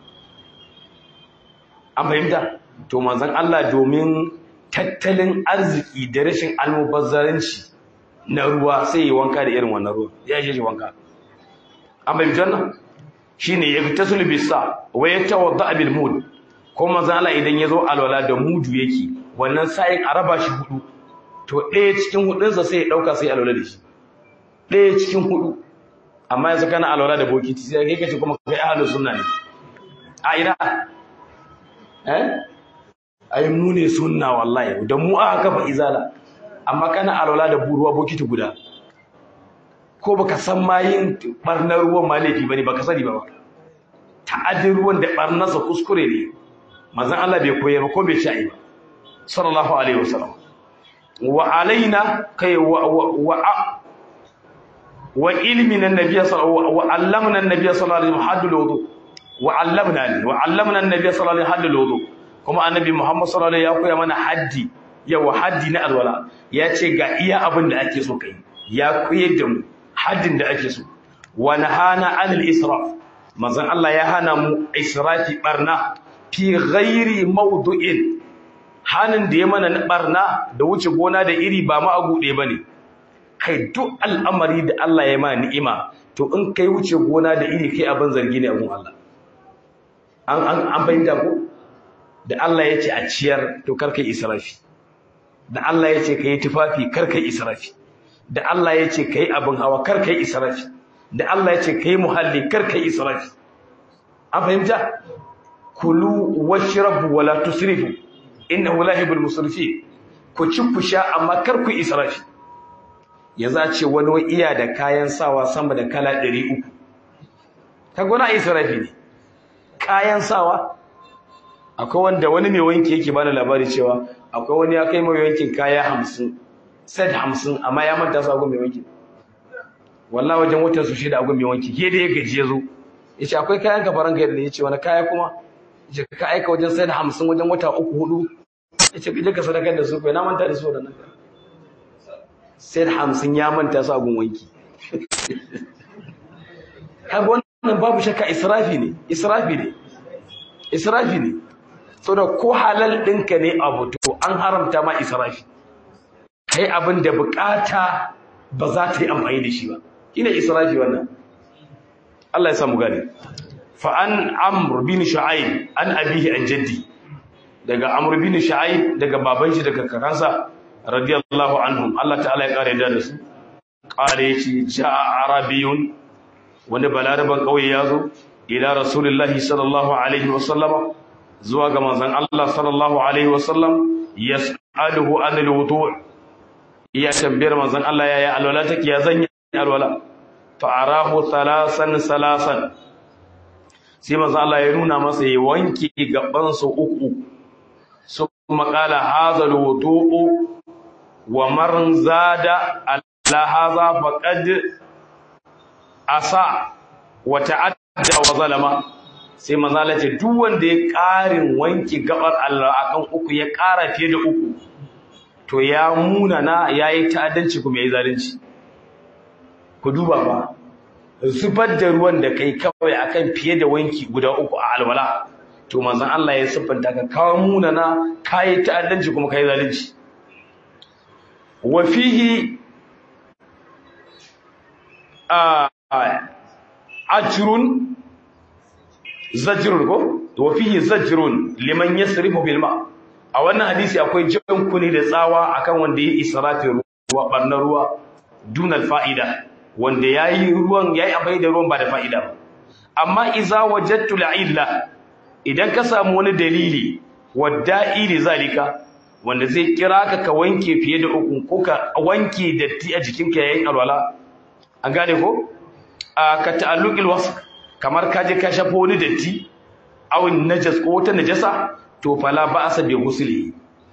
an fahimta to manzon Allah domin tattalin arziki da rashin almubazzaranci na ruwa sai ya wanka da irin wannan ruwan ya shi wanka an fahimta wannan shine yagtasul bisa wa yatawadda bil mud ko manzon Allah idan yazo alwala da mudu yake wannan sa'in a raba shi hudu to ɗaya cikin hudunsa sai ya dauka sai alwala da shi ɗaya cikin hudu amma yanzu kana alwala da bokiti sai kai kace kuma kai ahlus sunna ne a ina ai mu ne sunna wallahi da mu aka kafa izala amma kana alwala da ruwa bokiti guda ko baka san ma yin barnar ruwan ma laifi bane baka sani ba ta'addin ruwan da barnarsa kuskure ne manzon Allah bai koyar ba ko bai ci ai ba sallallahu alaihi wasallam wa alaina kai wa ilmin annabiy sallallahu wa allamna annabiy sallallahu alaihi wasallam haddul wudu wa allamna annabiy sallallahu alaihi haddul wudu kuma annabi Muhammad sallallahu alaihi ya koya mana haddi yawa haddi na alwala ya ce ga iya abin da ake so kai ya koyar da mu haddin da ake so wa nahana anil israf manzon Allah ya hana mu israfi barna fi ghairi mawdu'in hanin da ya mana na barna da wuce gona da iri ba ma agude bane kai duk al'amari da Allah ya ma ni'ima to in kai wuce gona da iri kai abin zargi ne a gun Allah an bayyana ko da Allah ya ce a ciyar to kar kai israfi da Allah ya ce kai tufafi kar kai israfi da Allah ya ce kai abin hawa kar kai israfi da Allah ya ce kai muhalli kar kai israfi an fahimta kulu washrabu wala tusrifu innahu la yuhibbul musrifin ku ci ku sha amma kar ku israfi yanzu a ce wani iya da kayan sawa sama da kala 300 kaga wani israfi ne kayan sawa akwai wanda wani mai wanki yake bani labari cewa akwai wani ya kai mai wankin kaya 50 set 50 amma ya manta su agun mai wanki wallahi wajen watan su shida agun mai wanki ke da ya gaji yazo yace akwai kayan kafaran kai da yace wani kaya kuma yace ka aika wajen set 50 wajen wata 3-4 yace je ka sadakar da su kai na manta da su da nan set 50 ya manta su agun wanki kaga wannan babu shakka israfi ne so da ko halal ɗinka ne abu to an haramta ma israfi kai abin da bukata ba za ta yi amfani da shi ba ina israfi wannan Allah ya samu gane fa an amr bin shu'aib an abihi an jaddi daga amr bin shu'aib daga baban shi daga kakansa radiyallahu anhum Allah ta'ala ya kare da su kare shi ja'a arabiyun wanda balaraban kauye yazo ila rasulullahi sallallahu alaihi wasallam zuwa ga manzon Allah sallallahu alaihi wasallam yas'aluhu anil wudu' iya tambayar manzon Allah yaya alwala take ya zanya alwala fa arahu salasan sai manzon Allah ya nuna masa ya wanke gaban su uku summa qala hadha alwudu' wa man zada ala hadha faqad asa wa ta'adda wa zalama sai manzo Allah ce duk wanda ya ƙarin wanki gabar Allah akan uku ya ƙara fiye da uku to ya munana yayi ta'addanci kuma yayi zalunci. Ku duba ba zubar da ruwan da kai kawai akan fiye da wanki guda uku a alwala to manzon Allah ya siffanta ka kawo munana kai ta'addanci kuma kai zalunci. wa fihi ajrun zajrun ko wa fihi zajrun liman yasrifu bil ma a wannan hadisi akwai jan kuni da tsawa akan wanda ya israfi ruwa barnar ruwa dunal fa'ida wanda yayi abai da ruwan ba da fa'ida ba. Amma iza wajadtu la'illa idan ka samu wani dalili wadda'i li zalika wanda zai kira ka wanke fiye da uku ko ka wanke datti a jikinka yayin alwala an gane ko ka ta'alluqil wasf kamar ka je ka shafo wani datti aw najas ko wata najasa to fala ba'asa bi ghusli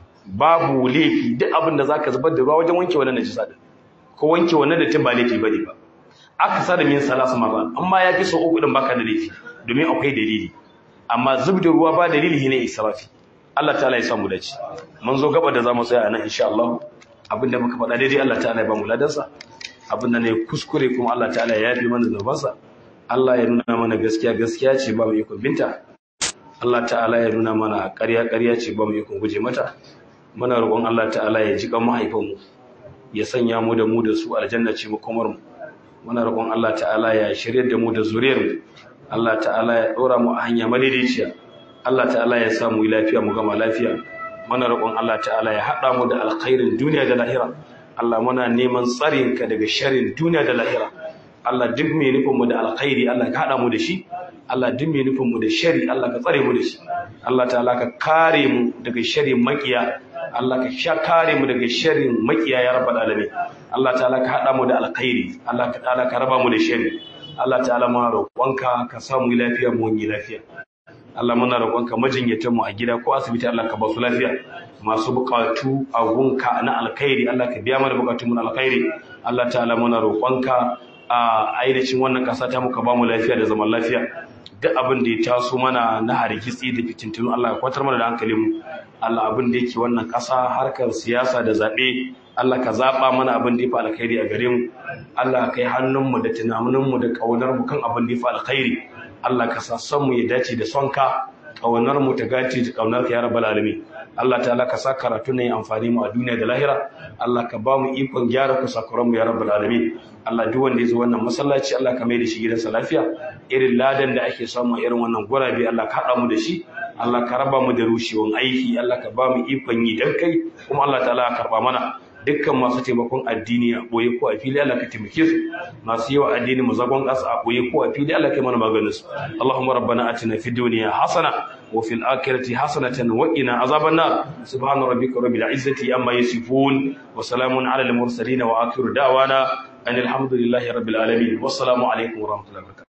babu laifi duk abin da zaka zubar da ruwa wajen wanke wannan najasa din ko wanke wannan dattin ba laifi bane ba akasar min salasu marra amma yafi so uku din baka da laifi domin akwai dalili amma zubda ruwa ba dalili ne israfi. Allah ta'ala ya samu dace mun zo gaba da zamu tsaya nan insha Allah abinda muka faɗa daidai Allah ta'ala ya ba mu ladansa abinda ne kuskure kuma Allah ta'ala ya yafi mana zunubansa. Allah ya nuna mana gaskiya gaskiya ce ba mu ikon binta Allah ta'ala ya nuna mana ƙarya ƙarya ce ba mu ikon guje mata. Muna roƙon Allah ta'ala ya ji kan mahaifanmu ya sanya mu da su aljanna ce makomar mu. Muna roƙon Allah ta'ala ya shiryar da mu da zuriyar mu. Allah ta'ala ya dora mu a hanya madaidaiciya. Allah ta'ala ya sa mu lafiya mu gama lafiya. Muna roƙon Allah ta'ala ya haɗa mu da alkhairin duniya da lahira. Allah muna neman tsarinka daga sharrin duniya da lahira. Allah duk mai nufin mu da alkhairi Allah ka haɗa mu da shi. Allah duk mai nufin mu da shari Allah ka tsare mu da shi. Allah ta'ala ka kare mu daga sharrin makiya. Allah ka kare mu daga sharrin makiya ya rabbal alamin. Allah ta'ala ka haɗa mu da alkhairi. Allah ta'ala ka raba mu da sharri. Allah ta'ala muna roƙonka ka sa mu lafiya mu yi lafiya. Allah muna roƙonka majinyatan mu a gida ko asibiti Allah ka ba su lafiya. Masu buƙatu a gunka na alkhairi Allah ka biya mana buƙatun mu na alkhairi. Allah ta'ala muna roƙonka a ainihin wannan ƙasa ta muka ba mu lafiya da zaman lafiya. Duk abin da ya taso mana na hargitsi da fitintunu Allah ya kwatar mana da hankalin mu. Allah abin da yake wannan ƙasa harkar siyasa da zaɓe Allah ka zaɓa mana abin da ya fi alkhairi a gare mu. Allah kai hannunmu da tunaninmu da ƙaunar mu kan abin da ya fi alkhairi. Allah ka sa son mu ya dace da sonka, ƙaunar mu ta gace da ƙaunar ka ya rabbal alamin. Allah ta'ala ka sa karatu ne amfani mu a duniya da lahira. Allah ka ba mu ikon gyara kusakuran mu ya rabbal alamin. Allah duk wanda ya zo wannan masallaci Allah ka mai da shi gidansa lafiya. Irin ladan da ake samu a irin wannan gurabe Allah ka haɗa mu da shi. Allah ka raba mu da rushewan aiki. Allah ka ba mu ikon yi dan kai kuma Allah ta'ala ya karba mana. Dukkan masu taimakon addini a boye ko a fili Allah ka taimake su. Masu yawa addini mu zagon ƙasa a boye ko a fili Allah ka mana maganin su. Allahumma rabbana atina fid dunya hasana wa fil akhirati hasanatan wa qina azaban nar. Subhana rabbika rabbil izzati amma yasifun wa salamun ala al mursalin wa akhiru da'wana anil hamdulillahi rabbil alamin. Wassalamu alaikum wa rahmatullahi wa barakatuh.